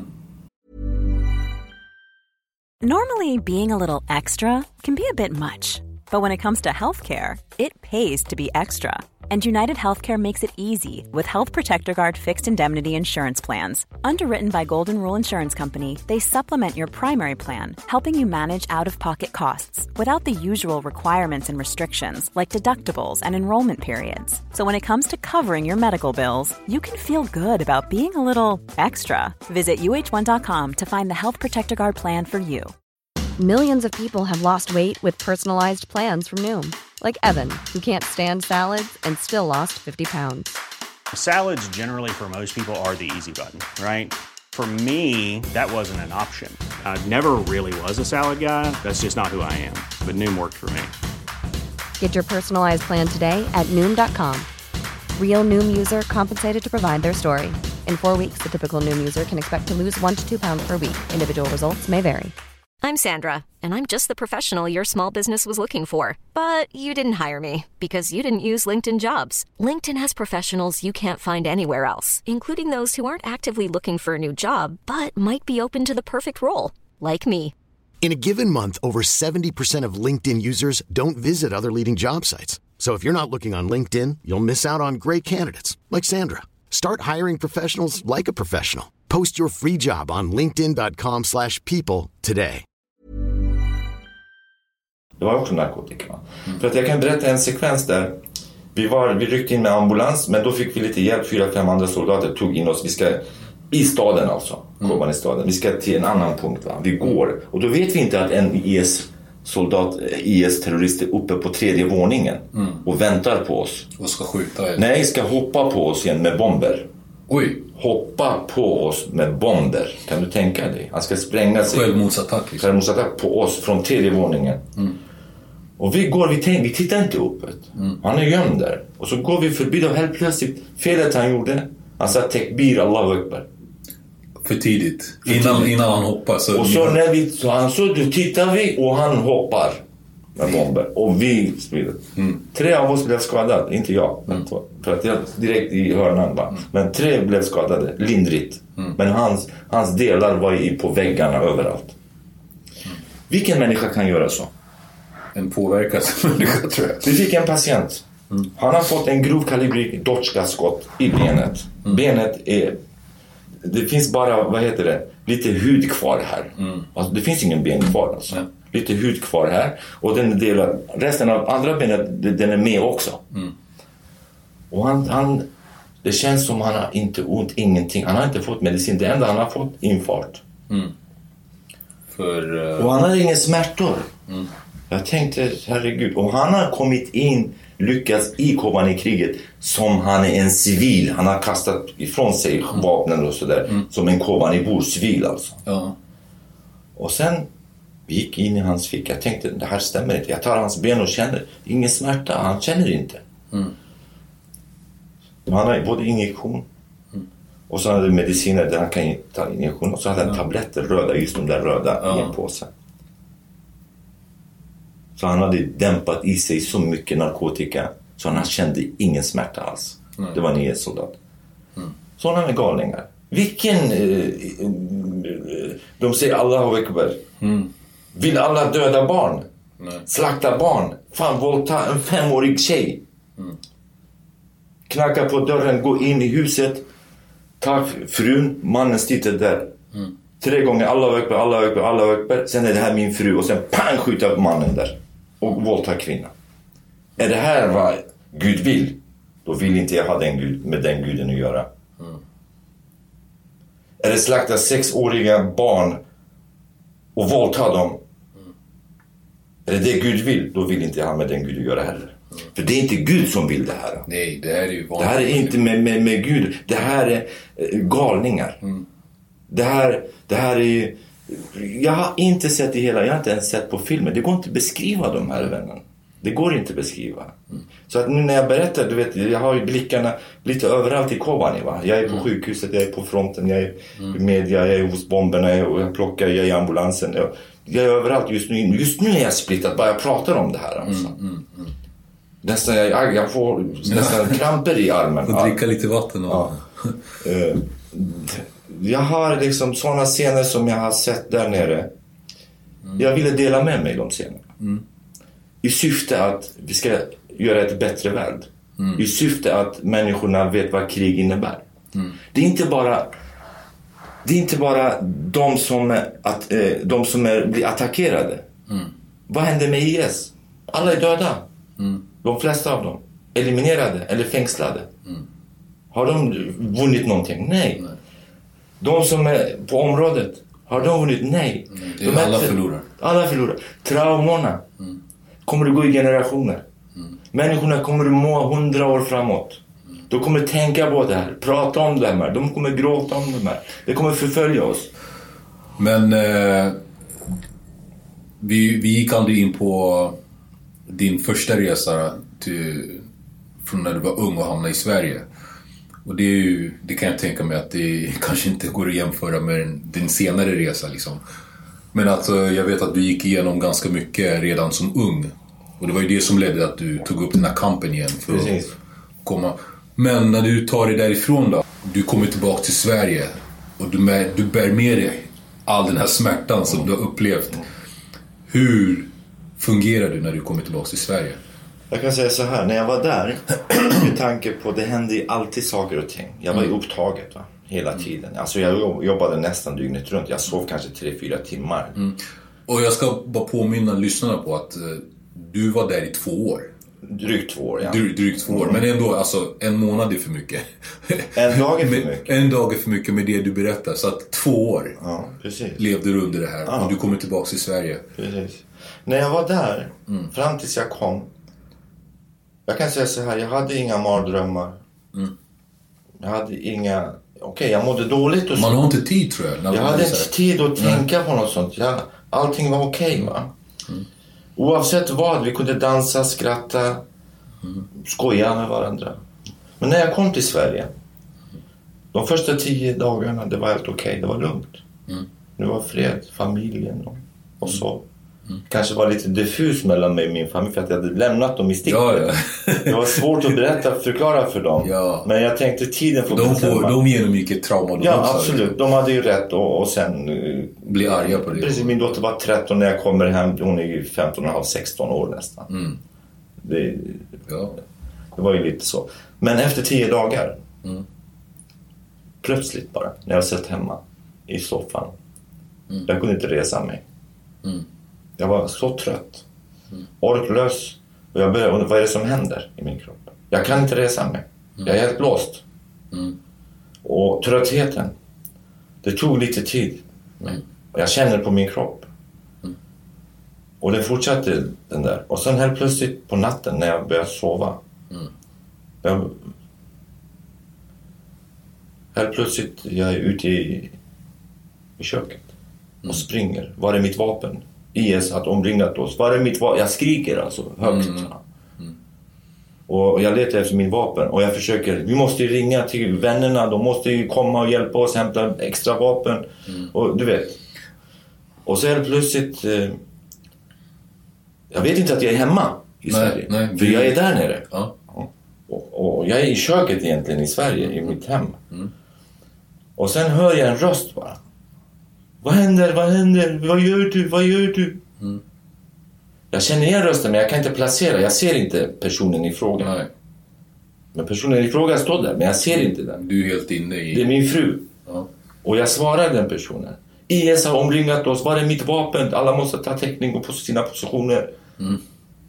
[SPEAKER 6] Normally, being a little extra can be a bit much. But when it comes to healthcare, it pays to be extra. And United Healthcare makes it easy with Health Protector Guard fixed indemnity insurance plans. Underwritten by Golden Rule Insurance Company, they supplement your primary plan, helping you manage out-of-pocket costs without the usual requirements and restrictions like deductibles and enrollment periods. So when it comes to covering your medical bills, you can feel good about being a little extra. Visit U H one dot com to find the Health Protector Guard plan for you.
[SPEAKER 2] Millions of people have lost weight with personalized plans from Noom. Like Evan, who can't stand salads and still lost fifty pounds.
[SPEAKER 3] Salads generally for most people are the easy button, right? For me, that wasn't an option. I never really was a salad guy. That's just not who I am. But Noom worked for me.
[SPEAKER 2] Get your personalized plan today at Noom dot com. Real Noom user compensated to provide their story. In four weeks, the typical Noom user can expect to lose one to two pounds per week. Individual results may vary.
[SPEAKER 7] I'm Sandra, and I'm just the professional your small business was looking for. But you didn't hire me because you didn't use LinkedIn Jobs. LinkedIn has professionals you can't find anywhere else, including those who aren't actively looking for a new job, but might be open to the perfect role, like me.
[SPEAKER 8] In a given month, over seventy percent of LinkedIn users don't visit other leading job sites. So if you're not looking on LinkedIn, you'll miss out on great candidates like Sandra. Start hiring professionals like a professional. Post your free job on linkedin dot com slash people today.
[SPEAKER 4] Det var också narkotika. Mm. För att jag kan berätta en sekvens där. Vi, var, vi ryckte in med ambulans, men då fick vi lite hjälp. Fyra, fem andra soldater tog in oss. Vi ska i staden alltså. Mm. I staden. Vi ska till en annan punkt. Va? Vi går. Och då vet vi inte att en I S-soldat, I S-terrorist är uppe på tredje våningen. Mm. Och väntar på oss.
[SPEAKER 5] Och ska skjuta eller?
[SPEAKER 4] Nej, ska hoppa på oss igen med bomber.
[SPEAKER 5] Oj.
[SPEAKER 4] Hoppa på oss med bomber. Kan du tänka dig? Han ska spränga sig.
[SPEAKER 5] Självmordsattack. Liksom.
[SPEAKER 4] Självmordsattack på oss från tredje våningen. Mm. Och vi går, vi, tänk, vi tittar inte uppåt. Mm. Han är gömd där. Och så går vi förbi och helt plötsligt, felet han gjorde, han sa tekbir, Allahu Akbar.
[SPEAKER 5] För tidigt. För innan, tidigt. Innan han hoppar. Så
[SPEAKER 4] och så när vi, så han så, då tittar vi och han hoppar med bomber. Och vi sprider. Mm. Tre av oss blev skadade, inte jag. Mm. För att jag direkt i hörnan bara. Mm. Men tre blev skadade, lindrigt. Mm. Men hans, hans delar var i, på väggarna överallt. Mm. Vilken människa kan göra så?
[SPEAKER 5] En påverkad människa, tror jag.
[SPEAKER 4] Vi fick en patient. Mm. Han har fått en grov kalibrig Dotchka-skott i benet. Mm. Benet är... Det finns bara, vad heter det? Lite hud kvar här. Mm. Alltså, det finns ingen ben kvar alltså. Mm. Lite hud kvar här. Och den delar, resten av andra benet, den är med också. Mm. Och han, han... Det känns som han har inte ont, ingenting. Han har inte fått medicin. Det enda han har fått infart. Mm.
[SPEAKER 5] För, uh...
[SPEAKER 4] Och han har ingen smärtor.
[SPEAKER 5] Mm.
[SPEAKER 4] Jag tänkte, herregud. Och han har kommit in, lyckats i Kobani-kriget som han är en civil. Han har kastat ifrån sig mm. vapnen och sådär. Mm. Som en Kobani-bor, civil alltså. Ja. Och sen vi gick in i hans ficka. Jag tänkte, det här stämmer inte. Jag tar hans ben och känner ingen smärta. Han känner inte. Mm. Han har både injektion mm. och så hade mediciner där han kan ta injektion. Och så hade han ja. tabletter, röda, just de där röda ja. i en påse. Så han hade dämpat i sig så mycket narkotika så han kände ingen smärta alls. Mm. Det var en I S-soldat. Mm. Sådana med galningar. Vilken... Eh, de säger Allahu Akbar. Mm. Vill alla döda barn? Nej. Slakta barn? Fan, våldta en femårig tjej. Mm. Knacka på dörren, gå in i huset. Ta frun, mannen sitter där. Mm. Tre gånger Allahu Akbar, Allahu Akbar, Allahu Akbar. Sen är det här min fru och sen pang skjuta på mannen där. Och våldta kvinnan. Är det här vad Gud vill? Då vill inte jag ha den Gud, med den guden att göra. Mm. Är det slakta sexåriga barn och våldta dem? Mm. Är det det Gud vill? Då vill inte jag ha med den Gud att göra heller. Mm. För det är inte Gud som vill det här.
[SPEAKER 5] Nej, det här är ju vanligt.
[SPEAKER 4] Det här är inte med, med, med Gud. Det här är galningar. Mm. Det här, det här är... Jag har inte sett det hela. Jag har inte ens sett på filmen. Det går inte att beskriva de här vännen. Det går inte att beskriva. Mm. Så att nu när jag berättar, du vet, jag har ju blickarna lite överallt i Kobani, va? Jag är på mm. sjukhuset, jag är på fronten, jag är mm. i media, jag är hos bomberna, jag, jag plockar, jag är i ambulansen. Jag, jag är överallt just nu. Just nu är jag splittat, bara jag pratar om det här. Alltså. Mm, mm, mm. Nästan, jag, jag får nästan kramper i armen.
[SPEAKER 5] Och dricka lite vatten. Och...
[SPEAKER 4] Ja. uh, jag har liksom sådana scener som jag har sett där nere. Mm. Jag ville dela med mig de scenerna. Mm. I syfte att vi ska göra ett bättre värld. Mm. I syfte att människorna vet vad krig innebär. Mm. Det är inte bara det är inte bara de som att eh, de som är, blir attackerade. Mm. Vad händer med I S? Alla är döda. Mm. De flesta av dem eliminerade eller fängslade. Mm. Har de vunnit någonting? Nej. Nej. De som är på området, har de vunnit? Nej.
[SPEAKER 5] Mm. Det är de alla förlorar.
[SPEAKER 4] Alla förlorar. Traumorna mm. kommer att gå i generationer. Mm. Människorna kommer att må hundra år framåt. Mm. De kommer tänka på det här, prata om det här. De kommer gråta om det här. Det kommer förfölja oss.
[SPEAKER 5] Men eh, vi, vi gick aldrig in på din första resa till, från när du var ung och hamnade i Sverige. Och det, är ju, det kan jag tänka mig att det kanske inte går att jämföra med din senare resa liksom. Men alltså, jag vet att du gick igenom ganska mycket redan som ung. Och det var ju det som ledde att du tog upp den här kampen igen för Precis. att komma. Men när du tar dig därifrån då, du kommer tillbaka till Sverige och du, med, du bär med dig all den här smärtan som du har upplevt. Hur fungerar du när du kommer tillbaka till Sverige?
[SPEAKER 4] Jag kan säga så här, när jag var där, med tanke på, det hände ju alltid saker och ting. Jag var ju upptaget va, hela tiden. Alltså jag jobbade nästan dygnet runt. Jag sov kanske tre, fyra timmar. Mm.
[SPEAKER 5] Och jag ska bara påminna lyssnarna på att uh, du var där i två år.
[SPEAKER 4] Drygt två år, ja.
[SPEAKER 5] Dry, drygt två år, mm. men ändå, alltså en månad är för mycket.
[SPEAKER 4] En dag är för mycket.
[SPEAKER 5] En dag är för mycket med det du berättar. Så att två år
[SPEAKER 4] ja, precis.
[SPEAKER 5] levde du under det här. Ja. Och du kommer tillbaka till Sverige.
[SPEAKER 4] Precis. När jag var där, mm. fram tills jag kom. Jag kan säga så här, jag hade inga mardrömmar. Mm. Jag hade inga... Okej, okay, jag mådde dåligt och så.
[SPEAKER 5] Man har inte tid, tror jag.
[SPEAKER 4] Jag hade inte tid att tänka mm. på något sånt. Jag, allting var okej, okay, va? Mm. Oavsett vad, vi kunde dansa, skratta, mm. skoja med varandra. Men när jag kom till Sverige, de första tio dagarna, det var helt okej, okay, det var lugnt. Mm. Det var fred, familjen och, och så. Mm. Kanske var lite diffus mellan mig och min familj för att jag hade lämnat dem i sticket. Ja, ja. Det var svårt att berätta, förklara för dem. Ja. Men jag tänkte tiden får
[SPEAKER 5] de får, de genomgick ett trauma.
[SPEAKER 4] Ja, också, absolut. De hade ju rätt och, och sen...
[SPEAKER 5] Bli arga på det.
[SPEAKER 4] Precis, min dotter var tretton när jag kommer hem. Hon är ju femton och en halv, sexton år nästan. Mm. Det, ja. det var ju lite så. Men efter tio dagar, mm. plötsligt bara, när jag satt hemma i soffan. Mm. Jag kunde inte resa mig. Mm. Jag var så trött. Mm. Orklös. Och jag började, vad är det som händer i min kropp? Jag kan inte resa mig. Mm. Jag är helt låst. Mm. Och tröttheten. Det tog lite tid. Mm. Jag känner på min kropp. Mm. Och det fortsatte den där. Och sen helt plötsligt på natten när jag började sova. Mm. Jag, helt plötsligt jag är ute i, i köket. Mm. Och springer. Var är mitt vapen? I S att omringat oss. Var är mitt vapen? Jag skriker alltså högt. Mm. Mm. Och jag letar efter min vapen. Och jag försöker, vi måste ju ringa till vännerna. De måste ju komma och hjälpa oss, hämta extra vapen. Mm. Och du vet. Och så är det plötsligt eh, jag vet inte att jag är hemma i nej, Sverige. Nej, för jag är där nere. Ja. Och, och jag är i köket egentligen i Sverige, i mitt hem. Mm. Och sen hör jag en röst bara. Vad händer? Vad händer? Vad gör du? Vad gör du? Mm. Jag känner igen rösten men jag kan inte placera. Jag ser inte personen i fråga. Nej. Men personen i fråga står där men jag ser inte den.
[SPEAKER 5] Du är helt inne i...
[SPEAKER 4] Det är min fru. Ja. Och jag svarar den personen. I S har omringat oss. Var är mitt vapen? Alla måste ta täckning och på sina positioner. Mm.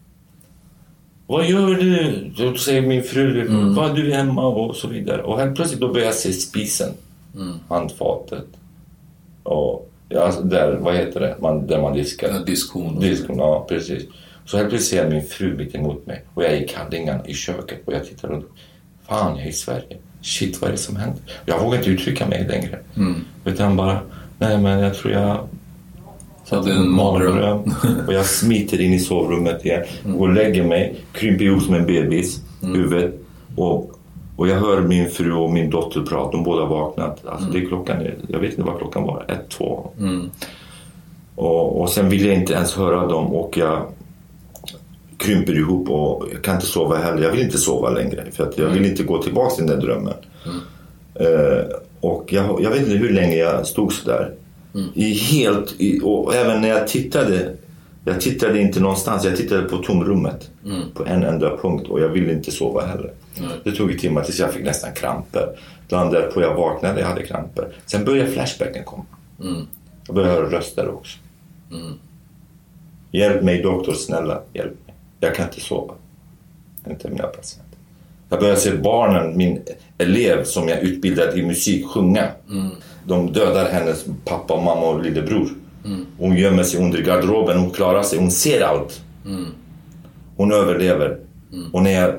[SPEAKER 4] Vad gör du? Då säger min fru. Mm. Var du hemma? Och så vidare. Och helt plötsligt då börjar jag se spisen. Mm. Handfatet. Och ja, där, vad heter det? Man, där man diskar.
[SPEAKER 5] Ja, diskon.
[SPEAKER 4] Diskon, ja, precis. Så helt plötsligt ser jag min fru mitt emot mig. Och jag är i kallingan i köket. Och jag tittar runt. Fan, jag är i Sverige. Shit, vad är det som händer? Jag vågar inte uttrycka mig längre. Mm. Utan bara, nej men jag tror jag...
[SPEAKER 5] Så det är en mardröm.
[SPEAKER 4] Och jag smiter in i sovrummet igen. Mm. Och lägger mig. Krymper ihop som en bebis. Mm. Huvudet. Och... Och jag hör min fru och min dotter prata, de båda vaknat. Alltså mm. det är klockan, jag vet inte vad klockan var, ett, två. Mm. Och, och sen vill jag inte ens höra dem och jag krymper ihop och jag kan inte sova heller. Jag vill inte sova längre för att jag vill inte gå tillbaka till den där drömmen. Mm. Uh, och jag, jag vet inte hur länge jag stod så där. Mm. I helt, i, och även när jag tittade, jag tittade inte någonstans, jag tittade på tomrummet. Mm. På en enda punkt och jag ville inte sova heller. Mm. Det tog ett timme tills jag fick nästan kramper. Dagen därpå jag vaknade, jag hade kramper. Sen började flashbacken komma. Mm. Jag började höra röster också. Mm. Hjälp mig doktor, snälla, hjälp mig. Jag kan inte sova. Inte mina patienter. Jag började se barnen, min elev som jag utbildade i musik, sjunga. Mm. De dödar hennes pappa, mamma och lillebror. Mm. Hon gömmer sig under garderoben, hon klarar sig, hon ser allt. Mm. Hon överlever. Mm. Och när jag,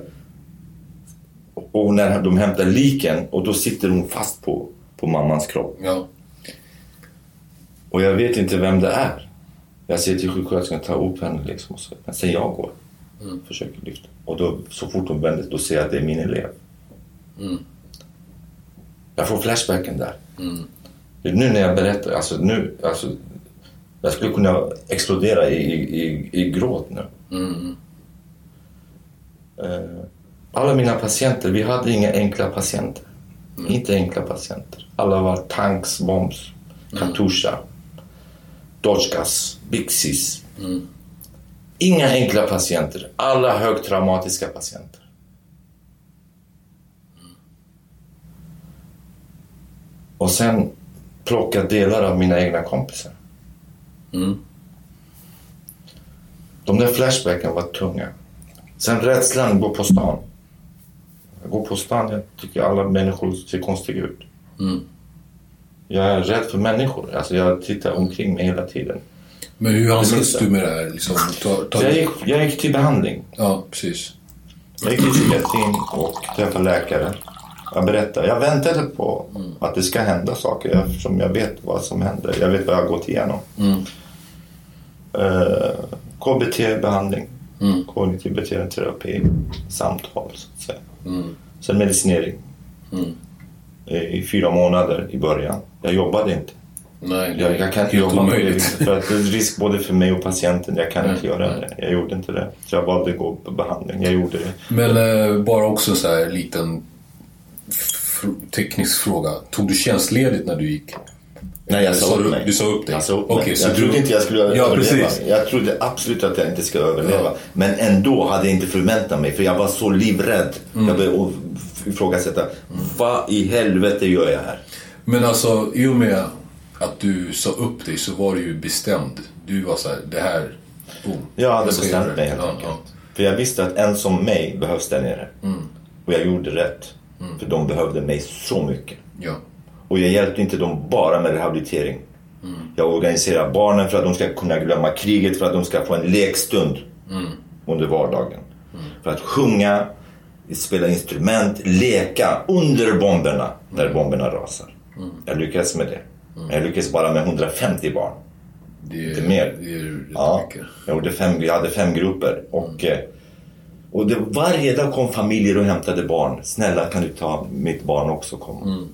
[SPEAKER 4] och när de hämtar liken och då sitter hon fast på, på mammans kropp. Ja. Och jag vet inte vem det är. Jag säger till sjuksköterskan att ta upp henne liksom och så. Men sen jag går. Mm. Försöker lyfta. Och då, så fort hon vänder då ser jag att det är min elev. Mm. Jag får flashbacken där. Mm. Nu när jag berättar, alltså nu, alltså Jag skulle kunna explodera i, i, i gråt nu.
[SPEAKER 5] Mm.
[SPEAKER 4] Alla mina patienter, vi hade inga enkla patienter. Mm. Inte enkla patienter. Alla var tanks, bombs, Katusha, mm. Dodgegas, Bixis. Mm. Inga enkla patienter. Alla högtraumatiska patienter. Mm. Och sen plocka delar av mina egna kompisar. Mm. De där flashbacken var tunga. Sen rädslan går på stan. Jag går på stan, jag tycker alla människor ser konstiga ut. Mm. Jag är rädd för människor. Alltså jag tittar omkring mig hela tiden.
[SPEAKER 5] Men hur handskas du med det här? Liksom, ta, ta...
[SPEAKER 4] Jag, gick, jag gick till behandling.
[SPEAKER 5] Ja, precis.
[SPEAKER 4] Jag gick till psykiatrin och träffade läkare. Jag berättade. Jag väntade på mm. att det ska hända saker. Eftersom jag vet vad som händer. Jag vet vad jag har gått igenom. Mm. Uh, K B T-behandling. Mm. Kognitiv beteende terapi. Samtal, så att säga. Mm. Sen medicinering. Mm. I fyra månader i början. Jag jobbade inte.
[SPEAKER 5] Nej,
[SPEAKER 4] jag, jag kan inte jobba på det viset, för att det är risk både för mig och patienten. Jag kan nej, inte göra nej. det. Jag gjorde inte det. Så jag valde att gå på behandling. Jag gjorde det.
[SPEAKER 5] Men eh, bara också så här liten f- teknisk fråga. Tog du tjänstledigt när du gick?
[SPEAKER 4] Nej, jag sa upp mig.
[SPEAKER 5] Du sa upp dig?
[SPEAKER 4] Jag sa upp
[SPEAKER 5] okay,
[SPEAKER 4] mig.
[SPEAKER 5] Så
[SPEAKER 4] jag
[SPEAKER 5] du...
[SPEAKER 4] trodde inte jag skulle
[SPEAKER 5] ja,
[SPEAKER 4] överleva.
[SPEAKER 5] Precis.
[SPEAKER 4] Jag trodde absolut att jag inte skulle överleva. Ja. Men ändå hade jag inte förväntat mig. För jag var så livrädd. Mm. Jag började ifrågasätta. Mm. Vad i helvete gör jag här?
[SPEAKER 5] Men alltså, i och med att du sa upp dig så var du ju bestämd. Du var så här, det här... Boom,
[SPEAKER 4] jag hade bestämt mig helt ja, enkelt. Ja. För jag visste att en som mig behövs där nere. Mm. Och jag gjorde rätt. Mm. För de behövde mig så mycket.
[SPEAKER 5] Ja.
[SPEAKER 4] Och jag hjälpte inte dem bara med rehabilitering. Mm. Jag organiserar barnen för att de ska kunna glömma kriget. För att de ska få en lekstund mm. under vardagen. Mm. För att sjunga, spela instrument, leka under bomberna. När mm. bomberna rasar. Mm. Jag lyckades med det. Mm. Jag lyckades bara med hundrafemtio barn.
[SPEAKER 5] Det är,
[SPEAKER 4] inte mer.
[SPEAKER 5] Det är
[SPEAKER 4] ja, jag, gjorde fem, jag hade fem grupper. Och, mm. och det, varje dag kom familjer och hämtade barn. Snälla, kan du ta mitt barn också komma? Mm.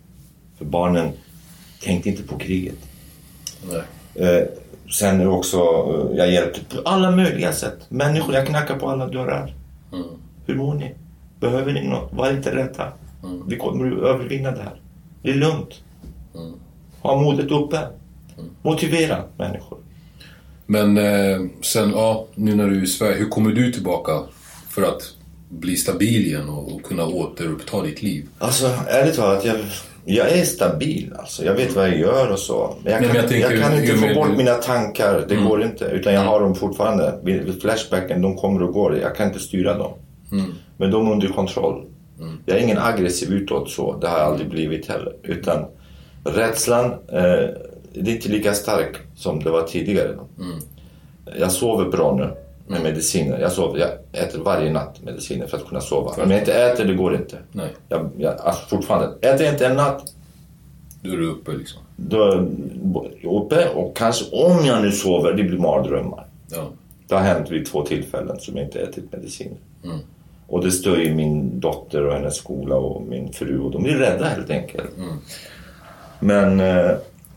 [SPEAKER 4] För barnen tänkte inte på kriget.
[SPEAKER 5] Nej.
[SPEAKER 4] Eh, sen är också, jag hjälpte på alla möjliga sätt. Människor, jag knackar på alla dörrar. Mm. Hur mår ni? Behöver ni något? Var inte rädda. Mm. Vi kommer att övervinna det här. Det är lugnt. Mm. Ha modet uppe. Mm. Motivera människor.
[SPEAKER 5] Men eh, sen, ja, nu när du är i Sverige, hur kommer du tillbaka för att bli stabil igen och, och kunna återuppta ditt liv?
[SPEAKER 4] Alltså, ärligt talat, jag, jag är stabil. Alltså. Jag vet mm. vad jag gör och så. Men jag kan, men jag tänker, jag kan inte få bort du... mina tankar. Det mm. går inte. Utan jag mm. har dem fortfarande. Flashbacken, de kommer och går. Jag kan inte styra dem. Mm. Men de är under kontroll. Mm. Jag är ingen aggressiv utåt så. Det har jag aldrig blivit heller. Utan rädslan, eh, det är inte lika stark som det var tidigare. Mm. Jag sover bra nu med mm. mediciner. Jag, sover, jag äter varje natt mediciner för att kunna sova. Om jag inte äter, det går inte.
[SPEAKER 5] Nej.
[SPEAKER 4] Jag, jag, alltså fortfarande, äter jag inte en natt,
[SPEAKER 5] då är du uppe liksom.
[SPEAKER 4] Då är jag uppe och kanske om jag nu sover, det blir mardrömmar.
[SPEAKER 5] Ja.
[SPEAKER 4] Det har hänt vid två tillfällen som jag inte ätit mediciner. Mm. Och det stör ju min dotter och hennes skola och min fru. Och de blir rädda helt enkelt. Mm. Men eh,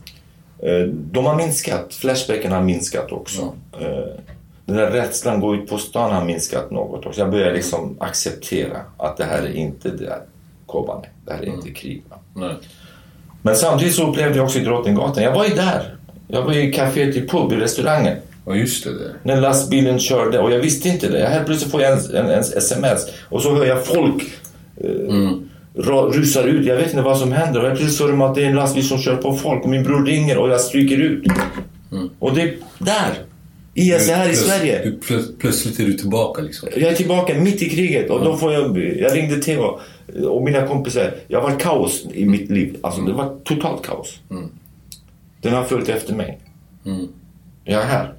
[SPEAKER 4] de har minskat. Flashbacken har minskat också. Mm. Eh, den där rädslan går ut på stan har minskat något också. Jag börjar liksom acceptera att det här är inte det här Kobane. Det här är mm. inte krig.
[SPEAKER 5] Nej.
[SPEAKER 4] Men samtidigt så upplevde jag också i Drottninggatan. Jag var ju där. Jag var i kaféet i pub, i restaurangen.
[SPEAKER 5] Ja, just det där.
[SPEAKER 4] När lastbilen körde. Och jag visste inte det. Jag helt plötsligt får jag en, en, en sms. Och så hör jag folk eh, mm. rusar ut. Jag vet inte vad som händer. Och jag plötsligt hör de att det är en lastbil som kör på folk. Och min bror ringer och jag stryker ut. Mm. Och det är där. I S här i Sverige.
[SPEAKER 5] Du, plö- plötsligt är du tillbaka liksom.
[SPEAKER 4] Jag är tillbaka mitt i kriget. Och mm. då får jag... Jag ringde till och, och mina kompisar. Jag var kaos i mitt liv. Alltså mm. det var totalt kaos. Mm. Den har följt efter mig. Mm. Jag är här.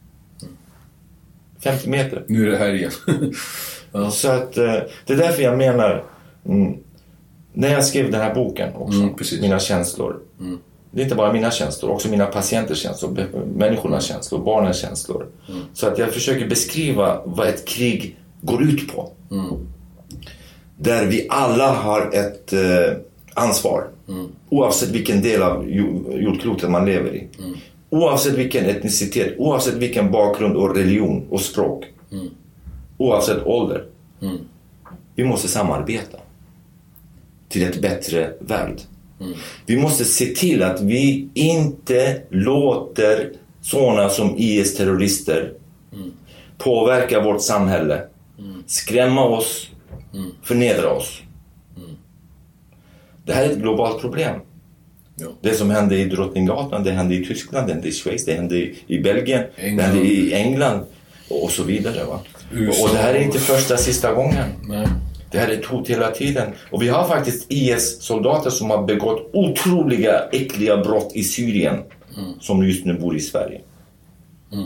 [SPEAKER 4] femtio meter.
[SPEAKER 5] Nu är det här igen.
[SPEAKER 4] Ja. Så att det är därför jag menar mm, när jag skrev den här boken också, mm, mina känslor. Mm. Det är inte bara mina känslor, också mina patienters känslor, människornas känslor, barnens känslor. Mm. Så att jag försöker beskriva vad ett krig går ut på. Mm. Där vi alla har ett eh, ansvar. Mm. Oavsett vilken del av jordklotet man lever i. Mm. Oavsett vilken etnicitet, oavsett vilken bakgrund och religion och språk. Mm. Oavsett ålder. Mm. Vi måste samarbeta till ett bättre värld. Mm. Vi måste se till att vi inte låter sådana som I S-terrorister mm. påverka vårt samhälle. Mm. Skrämma oss, mm. förnedra oss. Mm. Det här är ett globalt problem. Ja. Det som hände i Drottninggatan, det hände i Tyskland, det hände i Schweiz, det hände i, i Belgien, England. Det hände i England och så vidare. Va? Och det här är inte första sista gången. Nej. Det här är ett hot hela tiden. Och vi har faktiskt I S-soldater som har begått otroliga, äckliga brott i Syrien. Mm. Som just nu bor i Sverige. Mm.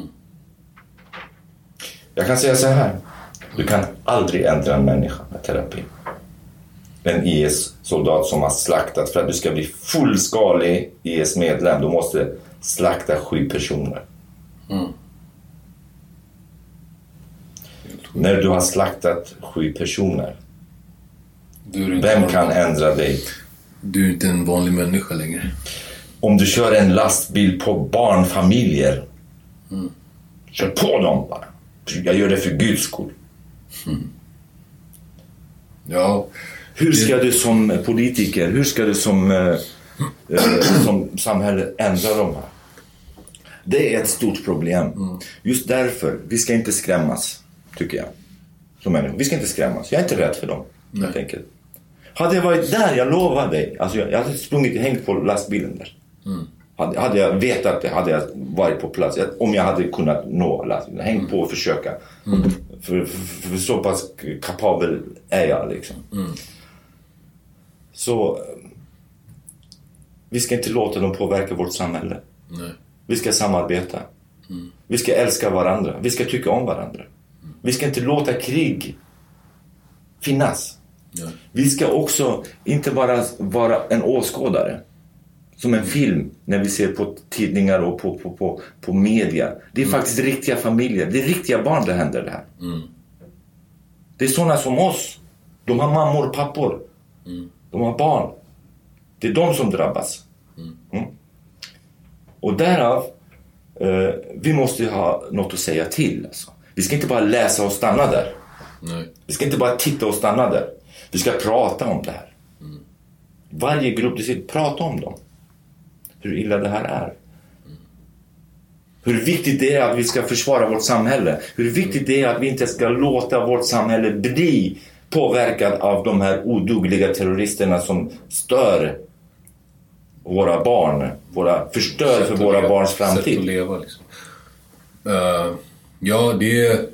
[SPEAKER 4] Jag kan säga så här. Du kan aldrig ändra en människa med terapi. En I S-soldat som har slaktat, för att du ska bli fullskalig I S-medlem, du måste slakta sju personer. Mm. När du har slaktat sju personer, vem kan ändra dig?
[SPEAKER 5] Du är inte en vanlig människa längre.
[SPEAKER 4] Om du kör en lastbil på barnfamiljer, mm. kör på dem bara. Jag gör det för Guds skull. Mm.
[SPEAKER 5] Ja.
[SPEAKER 4] Hur ska du som politiker, hur ska du som, eh, som samhälle ändra dem här? Det är ett stort problem. Mm. Just därför, vi ska inte skrämmas, tycker jag. Som människor. Vi ska inte skrämmas. Jag är inte rädd för dem, helt enkelt. Hade jag varit där, jag lovar dig. Alltså jag, jag hade sprungit och hängt på lastbilen där. Mm. Hade, hade jag vetat det, hade jag varit på plats. Om jag hade kunnat nå lastbilen. Hängt mm. på och försöka. Mm. För, för, för så pass kapabel är jag liksom. Mm. Så vi ska inte låta dem påverka vårt samhälle. Nej. Vi ska samarbeta. Mm. Vi ska älska varandra. Vi ska tycka om varandra. Mm. Vi ska inte låta krig finnas. Ja. Vi ska också inte bara vara en åskådare som en film när vi ser på tidningar och på, på, på, på media. Det är mm. faktiskt riktiga familjer. Det är riktiga barn det händer det här. Mm. Det är sådana som oss. De har mammor och pappor. Mm. De har barn. Det är de som drabbas. Mm. Mm. Och därav eh, vi måste ha något att säga till. Alltså. Vi ska inte bara läsa och stanna där. Nej. Vi ska inte bara titta och stanna där. Vi ska prata om det här. Mm. Varje grupp, det ska prata om dem. Hur illa det här är. Mm. Hur viktigt det är att vi ska försvara vårt samhälle. Hur viktigt det är att vi inte ska låta vårt samhälle bli påverkad av de här odugliga terroristerna som stör våra barn. Våra, förstör sätt för våra leva, barns framtid.
[SPEAKER 5] Sätt att leva liksom. Uh, ja, det är,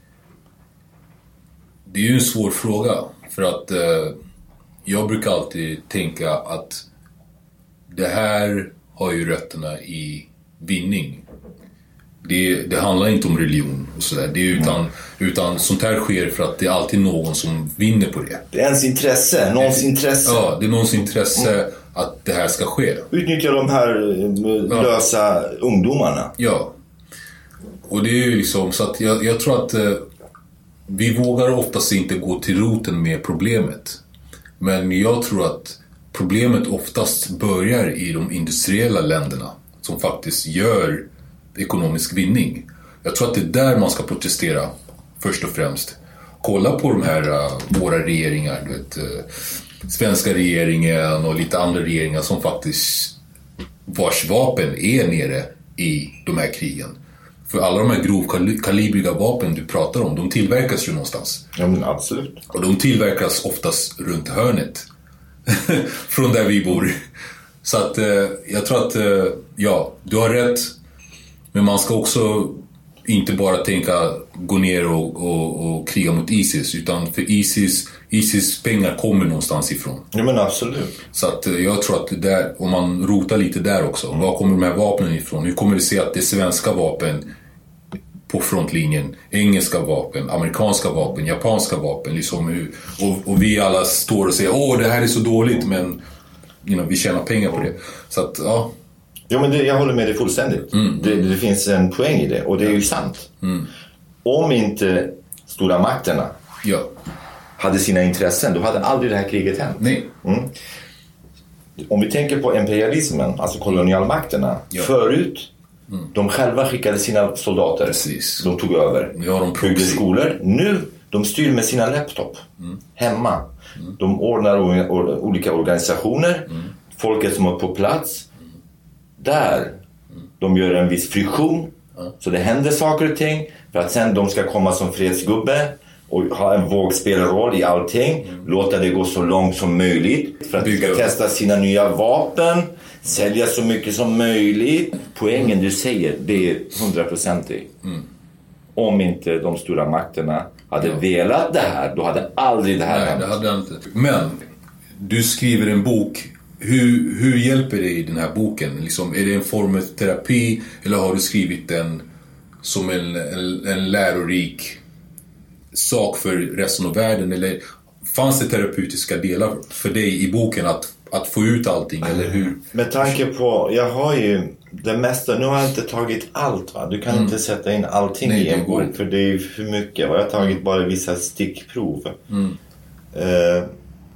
[SPEAKER 5] det är ju en svår fråga. För att uh, jag brukar alltid tänka att det här har ju rötterna i vinning. Det, det handlar inte om religion och sådär. Det är utan, mm. utan sånt här sker för att det är alltid någon som vinner på det.
[SPEAKER 4] Det är ens intresse, någons det, intresse.
[SPEAKER 5] Ja, det är någons intresse mm. att det här ska ske.
[SPEAKER 4] Utnyttja de här lösa ja. ungdomarna.
[SPEAKER 5] Ja. Och det är ju liksom så att jag, jag tror att eh, vi vågar oftast inte gå till roten med problemet. Men jag tror att problemet oftast börjar i de industriella länderna som faktiskt gör ekonomisk vinning. Jag tror att det är där man ska protestera först och främst. Kolla på de här uh, våra regeringar, du vet, uh, svenska regeringen och lite andra regeringar som faktiskt vars vapen är nere i de här krigen. För alla de här grovkalibriga vapen du pratar om, de tillverkas ju någonstans.
[SPEAKER 4] Ja, men absolut.
[SPEAKER 5] Och de tillverkas oftast runt hörnet från där vi bor. Så att uh, jag tror att uh, ja, du har rätt. Men man ska också inte bara tänka gå ner och, och, och kriga mot ISIS. Utan för ISIS, ISIS pengar kommer någonstans ifrån.
[SPEAKER 4] Ja, men absolut.
[SPEAKER 5] Så att jag tror att det där, om man rotar lite där också. Mm. Var kommer de här vapnen ifrån? Hur kommer vi se att det är svenska vapen på frontlinjen? Engelska vapen, amerikanska vapen, japanska vapen. Liksom, och, och vi alla står och säger åh, det här är så dåligt. Men you know, vi tjänar pengar på det. Så att, ja...
[SPEAKER 4] Ja, men det, jag håller med dig fullständigt. Mm. Det, det finns en poäng i det. Och det är ju sant. Mm. Om inte stora makterna ja. hade sina intressen, då hade aldrig det här kriget hänt.
[SPEAKER 5] Nej.
[SPEAKER 4] Mm. Om vi tänker på imperialismen, alltså kolonialmakterna. Ja. Förut Mm. De själva skickade sina soldater.
[SPEAKER 5] Precis.
[SPEAKER 4] De tog över.
[SPEAKER 5] Ja, de
[SPEAKER 4] byggde skolor. Nu, de styr med sina laptop. Mm. Hemma. Mm. De ordnar o- o- olika organisationer. Mm. Folket som är på plats. Mm. Där. Mm. De gör en viss friktion. Mm. Så det händer saker och ting. För att sen de ska komma som fredsgubbe. Och ha en vågspelroll i allting. Mm. Låta det gå så långt som möjligt. För att de ska testa sina nya vapen. Sälja så mycket som möjligt. Poängen du säger, det är hundraprocentigt. Mm. Om inte de stora makterna hade ja. velat det här, då hade aldrig det här
[SPEAKER 5] Nej,
[SPEAKER 4] hänt.
[SPEAKER 5] Det hade inte. Men du skriver en bok. Hur, hur hjälper det i den här boken? Liksom, är det en form av terapi? Eller har du skrivit den som en, en, en lärorik sak för resten av världen? Eller fanns det terapeutiska delar för dig i boken att att få ut allting, eller hur?
[SPEAKER 4] Med tanke på, jag har ju det mesta, nu har jag inte tagit allt, va? Du kan mm. inte sätta in allting Nej, i en bok, för det är för mycket. Jag har tagit bara vissa stickprov. Mm. Uh,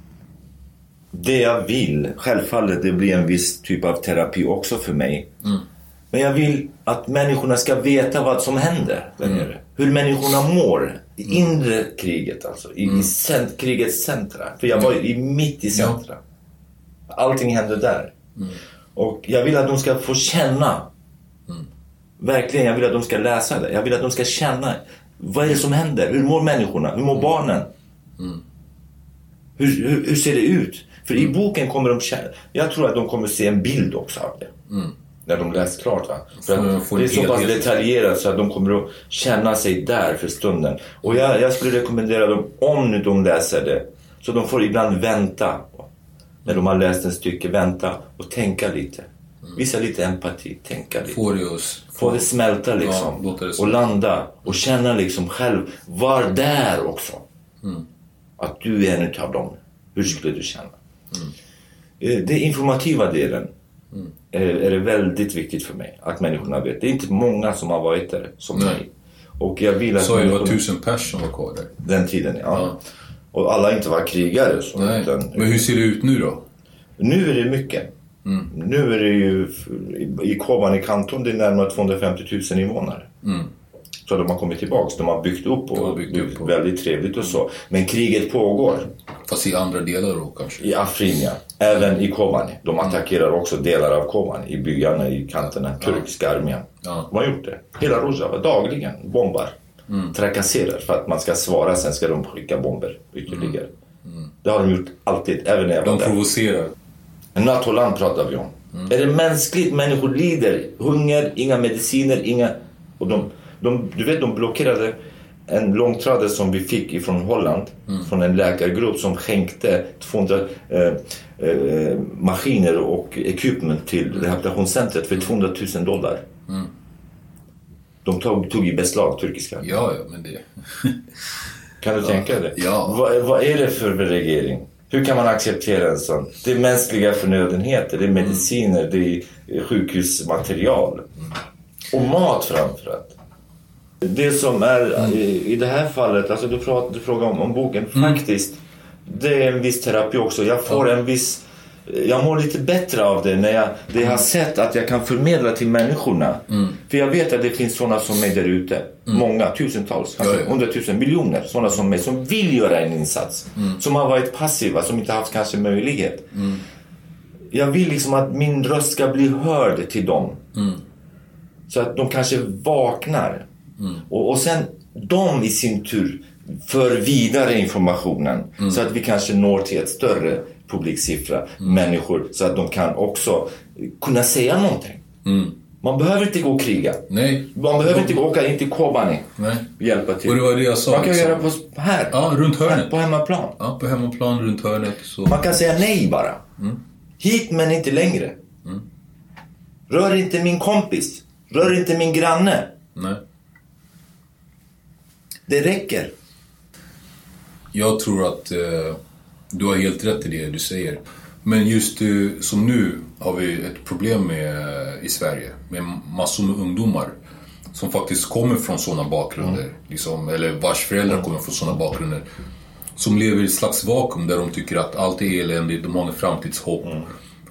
[SPEAKER 4] det jag vill, självfallet det blir en viss typ av terapi också för mig. Mm. Men jag vill att människorna ska veta vad som händer där nere. Mm. Hur människorna mår i inre kriget, alltså. I, mm. i cent- krigets centra. För jag var i mitt i centra. Ja. Allting händer där. Mm. Och jag vill att de ska få känna. Mm. Verkligen, jag vill att de ska läsa det. Jag vill att de ska känna. Vad är det som händer? Hur mår människorna? Hur mår mm. barnen? Mm. Hur, hur, hur ser det ut? För mm. i boken kommer de känna. Jag tror att de kommer se en bild också av det. Mm. När de läst klart, va? För att det är så pass detaljerat så att de kommer att känna sig där för stunden. Och jag, jag skulle rekommendera dem, om nu de läser det, så de får ibland vänta. När de har läst en stycke, vänta och tänka lite. Visa lite empati, tänka lite.
[SPEAKER 5] Få det, oss,
[SPEAKER 4] få, få det smälta liksom. Ja, det och landa och känna liksom själv. Var där också. Mm. Att du är en av dem. Hur skulle du känna? Mm. Det informativa delen mm. är, är det väldigt viktigt för mig. Att människorna vet. Det är inte många som har varit där som mig. Och jag vill att
[SPEAKER 5] så det var tusen personer var kvar där.
[SPEAKER 4] Den tiden, ja. ja. Och alla inte var krigare. Så
[SPEAKER 5] Nej. Utan, men hur ser det ut nu då?
[SPEAKER 4] Nu är det mycket. Mm. Nu är det ju i Kobani kanton, det är närmare tvåhundrafemtio tusen invånare. Mm. Så de har kommit tillbaka. De har byggt upp och byggt upp och väldigt trevligt och så. Men kriget pågår.
[SPEAKER 5] Fast i andra delar då kanske?
[SPEAKER 4] I Afrin, ja. Även i Kobani. De attackerar också delar av Kobani. I byarna, i kanterna. Turkiska armén. Ja. De har gjort det. Hela Rojava dagligen bombar. Mm. Trakasserar för att man ska svara. Sen ska de skicka bomber ytterligare. Mm. Mm. Det har de gjort alltid. Även när jag
[SPEAKER 5] de provocerar.
[SPEAKER 4] Natoland pratar vi om. Mm. Är det mänskligt? Människor lider. Hunger, inga mediciner, inga... Och de, de, du vet, de blockerade en långtradare som vi fick ifrån Holland. Mm. Från en läkargrupp som skänkte tvåhundra eh, eh, maskiner och equipment till rehabilitationscentret för tvåhundratusen dollar. Mm. De tog, tog i beslag turkiska.
[SPEAKER 5] Ja, ja, men det...
[SPEAKER 4] Kan du
[SPEAKER 5] ja.
[SPEAKER 4] tänka dig?
[SPEAKER 5] Ja.
[SPEAKER 4] Vad, vad är det för regering? Hur kan man acceptera en sån? Det är mänskliga förnödenheter, det är mediciner, mm. det är sjukhusmaterial. Mm. Och mat framförallt. Det som är mm. i, i det här fallet, alltså du, pratar, du frågar om, om boken, mm. faktiskt, det är en viss terapi också. Jag får en viss... Jag mår lite bättre av det när jag, det jag har sett att jag kan förmedla till människorna. Mm. För jag vet att det finns sådana som mig där ute. Mm. Många, tusentals, kanske ja, ja. hundratusen, miljoner. Sådana som mig som vill göra en insats. Mm. Som har varit passiva, som inte haft kanske möjlighet. Mm. Jag vill liksom att min röst ska bli hörd till dem. Mm. Så att de kanske vaknar. Mm. Och, och sen de i sin tur för vidare informationen. Mm. Så att vi kanske når till ett större publiksiffra, mm. människor, så att de kan också kunna säga någonting. Mm. Man behöver inte gå och kriga.
[SPEAKER 5] Nej.
[SPEAKER 4] Man behöver inte gå och åka in till Kobani.
[SPEAKER 5] Nej.
[SPEAKER 4] Hjälpa till.
[SPEAKER 5] Och det var det jag sa.
[SPEAKER 4] Man kan
[SPEAKER 5] liksom.
[SPEAKER 4] göra på här.
[SPEAKER 5] Ja, runt hörnet.
[SPEAKER 4] Här, på hemmaplan.
[SPEAKER 5] Ja, på hemmaplan, runt hörnet. Så.
[SPEAKER 4] Man kan säga nej bara. Mm. Hit men inte längre. Mm. Rör inte min kompis. Rör inte min granne.
[SPEAKER 5] Nej.
[SPEAKER 4] Det räcker.
[SPEAKER 5] Jag tror att eh, du har helt rätt i det du säger. Men just eh, som nu har vi ett problem med, eh, i Sverige. Med massor med ungdomar som faktiskt kommer från sådana bakgrunder. Mm. Liksom, eller vars föräldrar kommer från sådana bakgrunder. Som lever i ett slags vakuum där de tycker att allt är eländigt. De har en framtidshopp. Mm.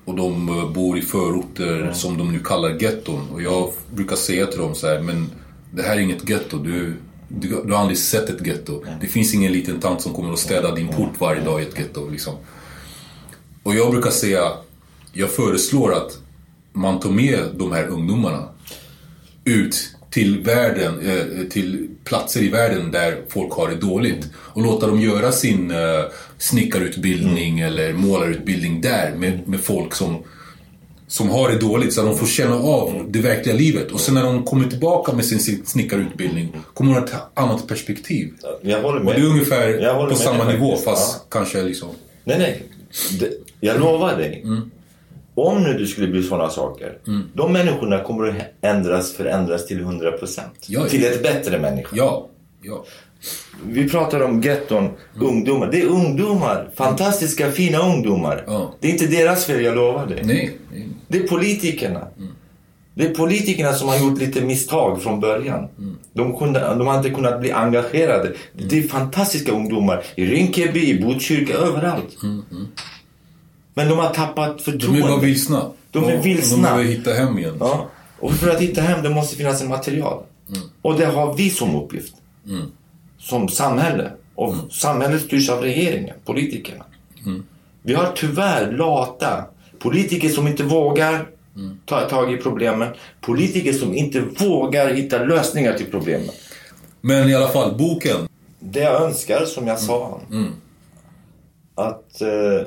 [SPEAKER 5] Och de bor i förorter mm. som de nu kallar getton. Och jag brukar säga till dem så här, men det här är inget getto. Du, du, du har aldrig sett ett getto. Mm. Det finns ingen liten tant som kommer att städa din port varje dag i ett getto. Liksom. Och jag brukar säga, jag föreslår att man tar med de här ungdomarna ut till världen, till platser i världen där folk har det dåligt. Och låta dem göra sin snickarutbildning mm. eller målarutbildning där med, med folk som, som har det dåligt. Så att de får känna av det verkliga livet. Och sen när de kommer tillbaka med sin snickarutbildning kommer de att ha ett annat perspektiv.
[SPEAKER 4] Jag håller med.
[SPEAKER 5] Och det är ungefär på
[SPEAKER 4] med
[SPEAKER 5] samma
[SPEAKER 4] det,
[SPEAKER 5] nivå,
[SPEAKER 4] faktiskt.
[SPEAKER 5] fast
[SPEAKER 4] Ja.
[SPEAKER 5] kanske liksom...
[SPEAKER 4] Nej, nej. Det, jag lovar dig. Mm. Om nu det skulle bli sådana saker, mm. de människorna kommer att ändras, förändras till hundra procent.
[SPEAKER 5] Ja, ja.
[SPEAKER 4] Till ett bättre människa.
[SPEAKER 5] Ja, ja.
[SPEAKER 4] Vi pratar om getton, mm. ungdomar. Det är ungdomar, fantastiska, fina ungdomar.
[SPEAKER 5] Ja.
[SPEAKER 4] Det är inte deras fel, jag lovar dig.
[SPEAKER 5] Nej. Nej.
[SPEAKER 4] Det är politikerna. Mm. Det är politikerna som har gjort lite misstag från början. Mm. De, kunde, de har inte kunnat bli engagerade. Mm. Det är fantastiska ungdomar i Rinkeby, i Botkyrka, överallt. Mm. Mm. Men de har tappat förtroende.
[SPEAKER 5] De är bara vilsna.
[SPEAKER 4] De är vilsna.
[SPEAKER 5] De behöver hitta hem igen.
[SPEAKER 4] Ja. Och för att hitta hem det måste finnas en material. Mm. Och det har vi som uppgift. Mm. Som samhälle. Och mm. samhället styrs av regeringen, politikerna. Mm. Vi har tyvärr lata politiker som inte vågar mm. ta tag i problemen. Politiker som inte vågar hitta lösningar till problemen.
[SPEAKER 5] Men i alla fall, boken.
[SPEAKER 4] Det jag önskar, som jag mm. sa. Mm. Att... Eh,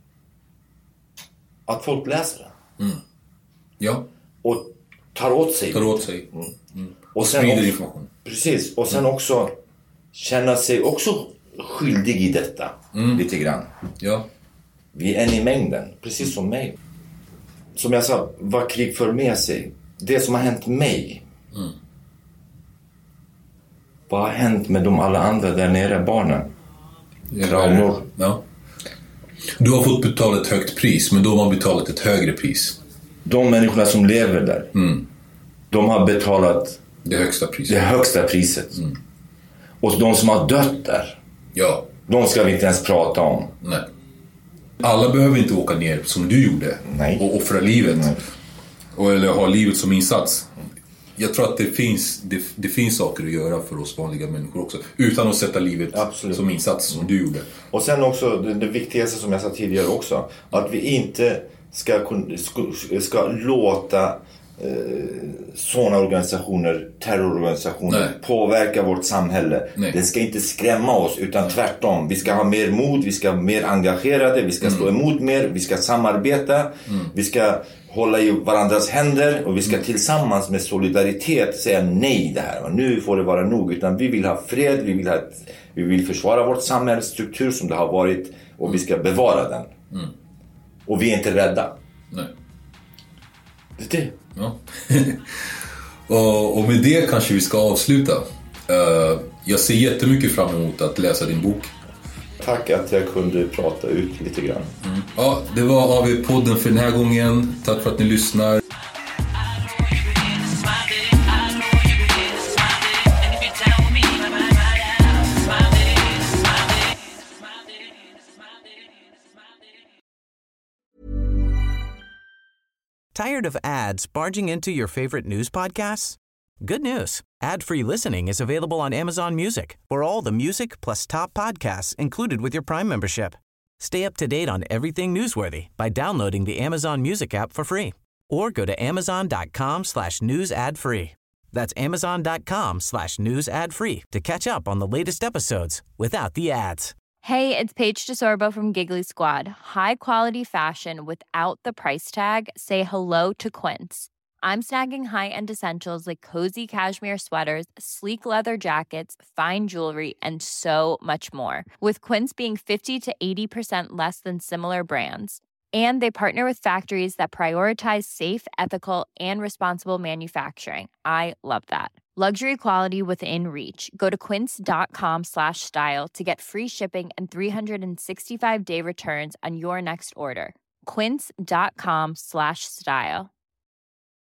[SPEAKER 4] Att folk läser det.
[SPEAKER 5] Mm. Ja.
[SPEAKER 4] Och tar åt sig.
[SPEAKER 5] Tar åt sig.
[SPEAKER 4] Mm.
[SPEAKER 5] Mm.
[SPEAKER 4] Och, och
[SPEAKER 5] sen också,
[SPEAKER 4] information. Precis. Och sen mm. också känna sig också skyldig i detta. Mm. Lite grann.
[SPEAKER 5] Ja.
[SPEAKER 4] Vi är en i mängden. Precis som mig. Som jag sa, vad krig för med sig. Det som har hänt mig. Mm. Vad har hänt med de alla andra där nere, barnen? Traumor.
[SPEAKER 5] Ja. Du har fått betala ett högt pris, men de har betalat ett högre pris.
[SPEAKER 4] De människorna som lever där, mm. de har betalat
[SPEAKER 5] det högsta priset.
[SPEAKER 4] Det högsta priset. Mm. Och de som har dött där,
[SPEAKER 5] ja.
[SPEAKER 4] de ska vi inte ens prata om.
[SPEAKER 5] Nej. Alla behöver inte åka ner som du gjorde.
[SPEAKER 4] Nej.
[SPEAKER 5] Och offra livet. Nej. Och, eller ha livet som insats. Jag tror att det finns, det, det finns saker att göra för oss vanliga människor också. Utan att sätta livet Absolut. Som insats som du gjorde.
[SPEAKER 4] Och sen också det, det viktigaste som jag sa tidigare också. Att vi inte ska, ska, ska låta eh, sådana organisationer, terrororganisationer Nej. Påverka vårt samhälle. Nej. Det ska inte skrämma oss utan Nej. Tvärtom. Vi ska ha mer mod, vi ska vara mer engagerade, vi ska mm. stå emot mer, vi ska samarbeta, mm. vi ska hålla i varandras händer och vi ska tillsammans med solidaritet säga nej det här. Nu får det vara nog, utan vi vill ha fred, vi vill, ha ett, vi vill försvara vårt samhällsstruktur som det har varit och vi ska bevara den. Mm. Och vi är inte rädda.
[SPEAKER 5] Nej.
[SPEAKER 4] Det är det.
[SPEAKER 5] Ja. och, och med det kanske vi ska avsluta. Uh, jag ser jättemycket fram emot att läsa din bok.
[SPEAKER 4] Tack att jag kunde prata ut lite grann.
[SPEAKER 5] Mm. Ja, det var A V-podden för den här gången. Tack för att ni lyssnar.
[SPEAKER 9] Tired of ads barging into your favorite news podcasts? Good news. Ad-free listening is available on Amazon Music for all the music plus top podcasts included with your Prime membership. Stay up to date on everything newsworthy by downloading the Amazon Music app for free or go to amazon.com slash news ad free. That's amazon.com slash news ad free to catch up on the latest episodes without the ads.
[SPEAKER 10] Hey, it's Paige DeSorbo from Giggly Squad. High quality fashion without the price tag. Say hello to Quince. I'm snagging high-end essentials like cozy cashmere sweaters, sleek leather jackets, fine jewelry, and so much more. With Quince being fifty to eighty percent less than similar brands. And they partner with factories that prioritize safe, ethical, and responsible manufacturing. I love that. Luxury quality within reach. Go to quince.com slash style to get free shipping and three sixty-five day returns on your next order. Quince.com slash style.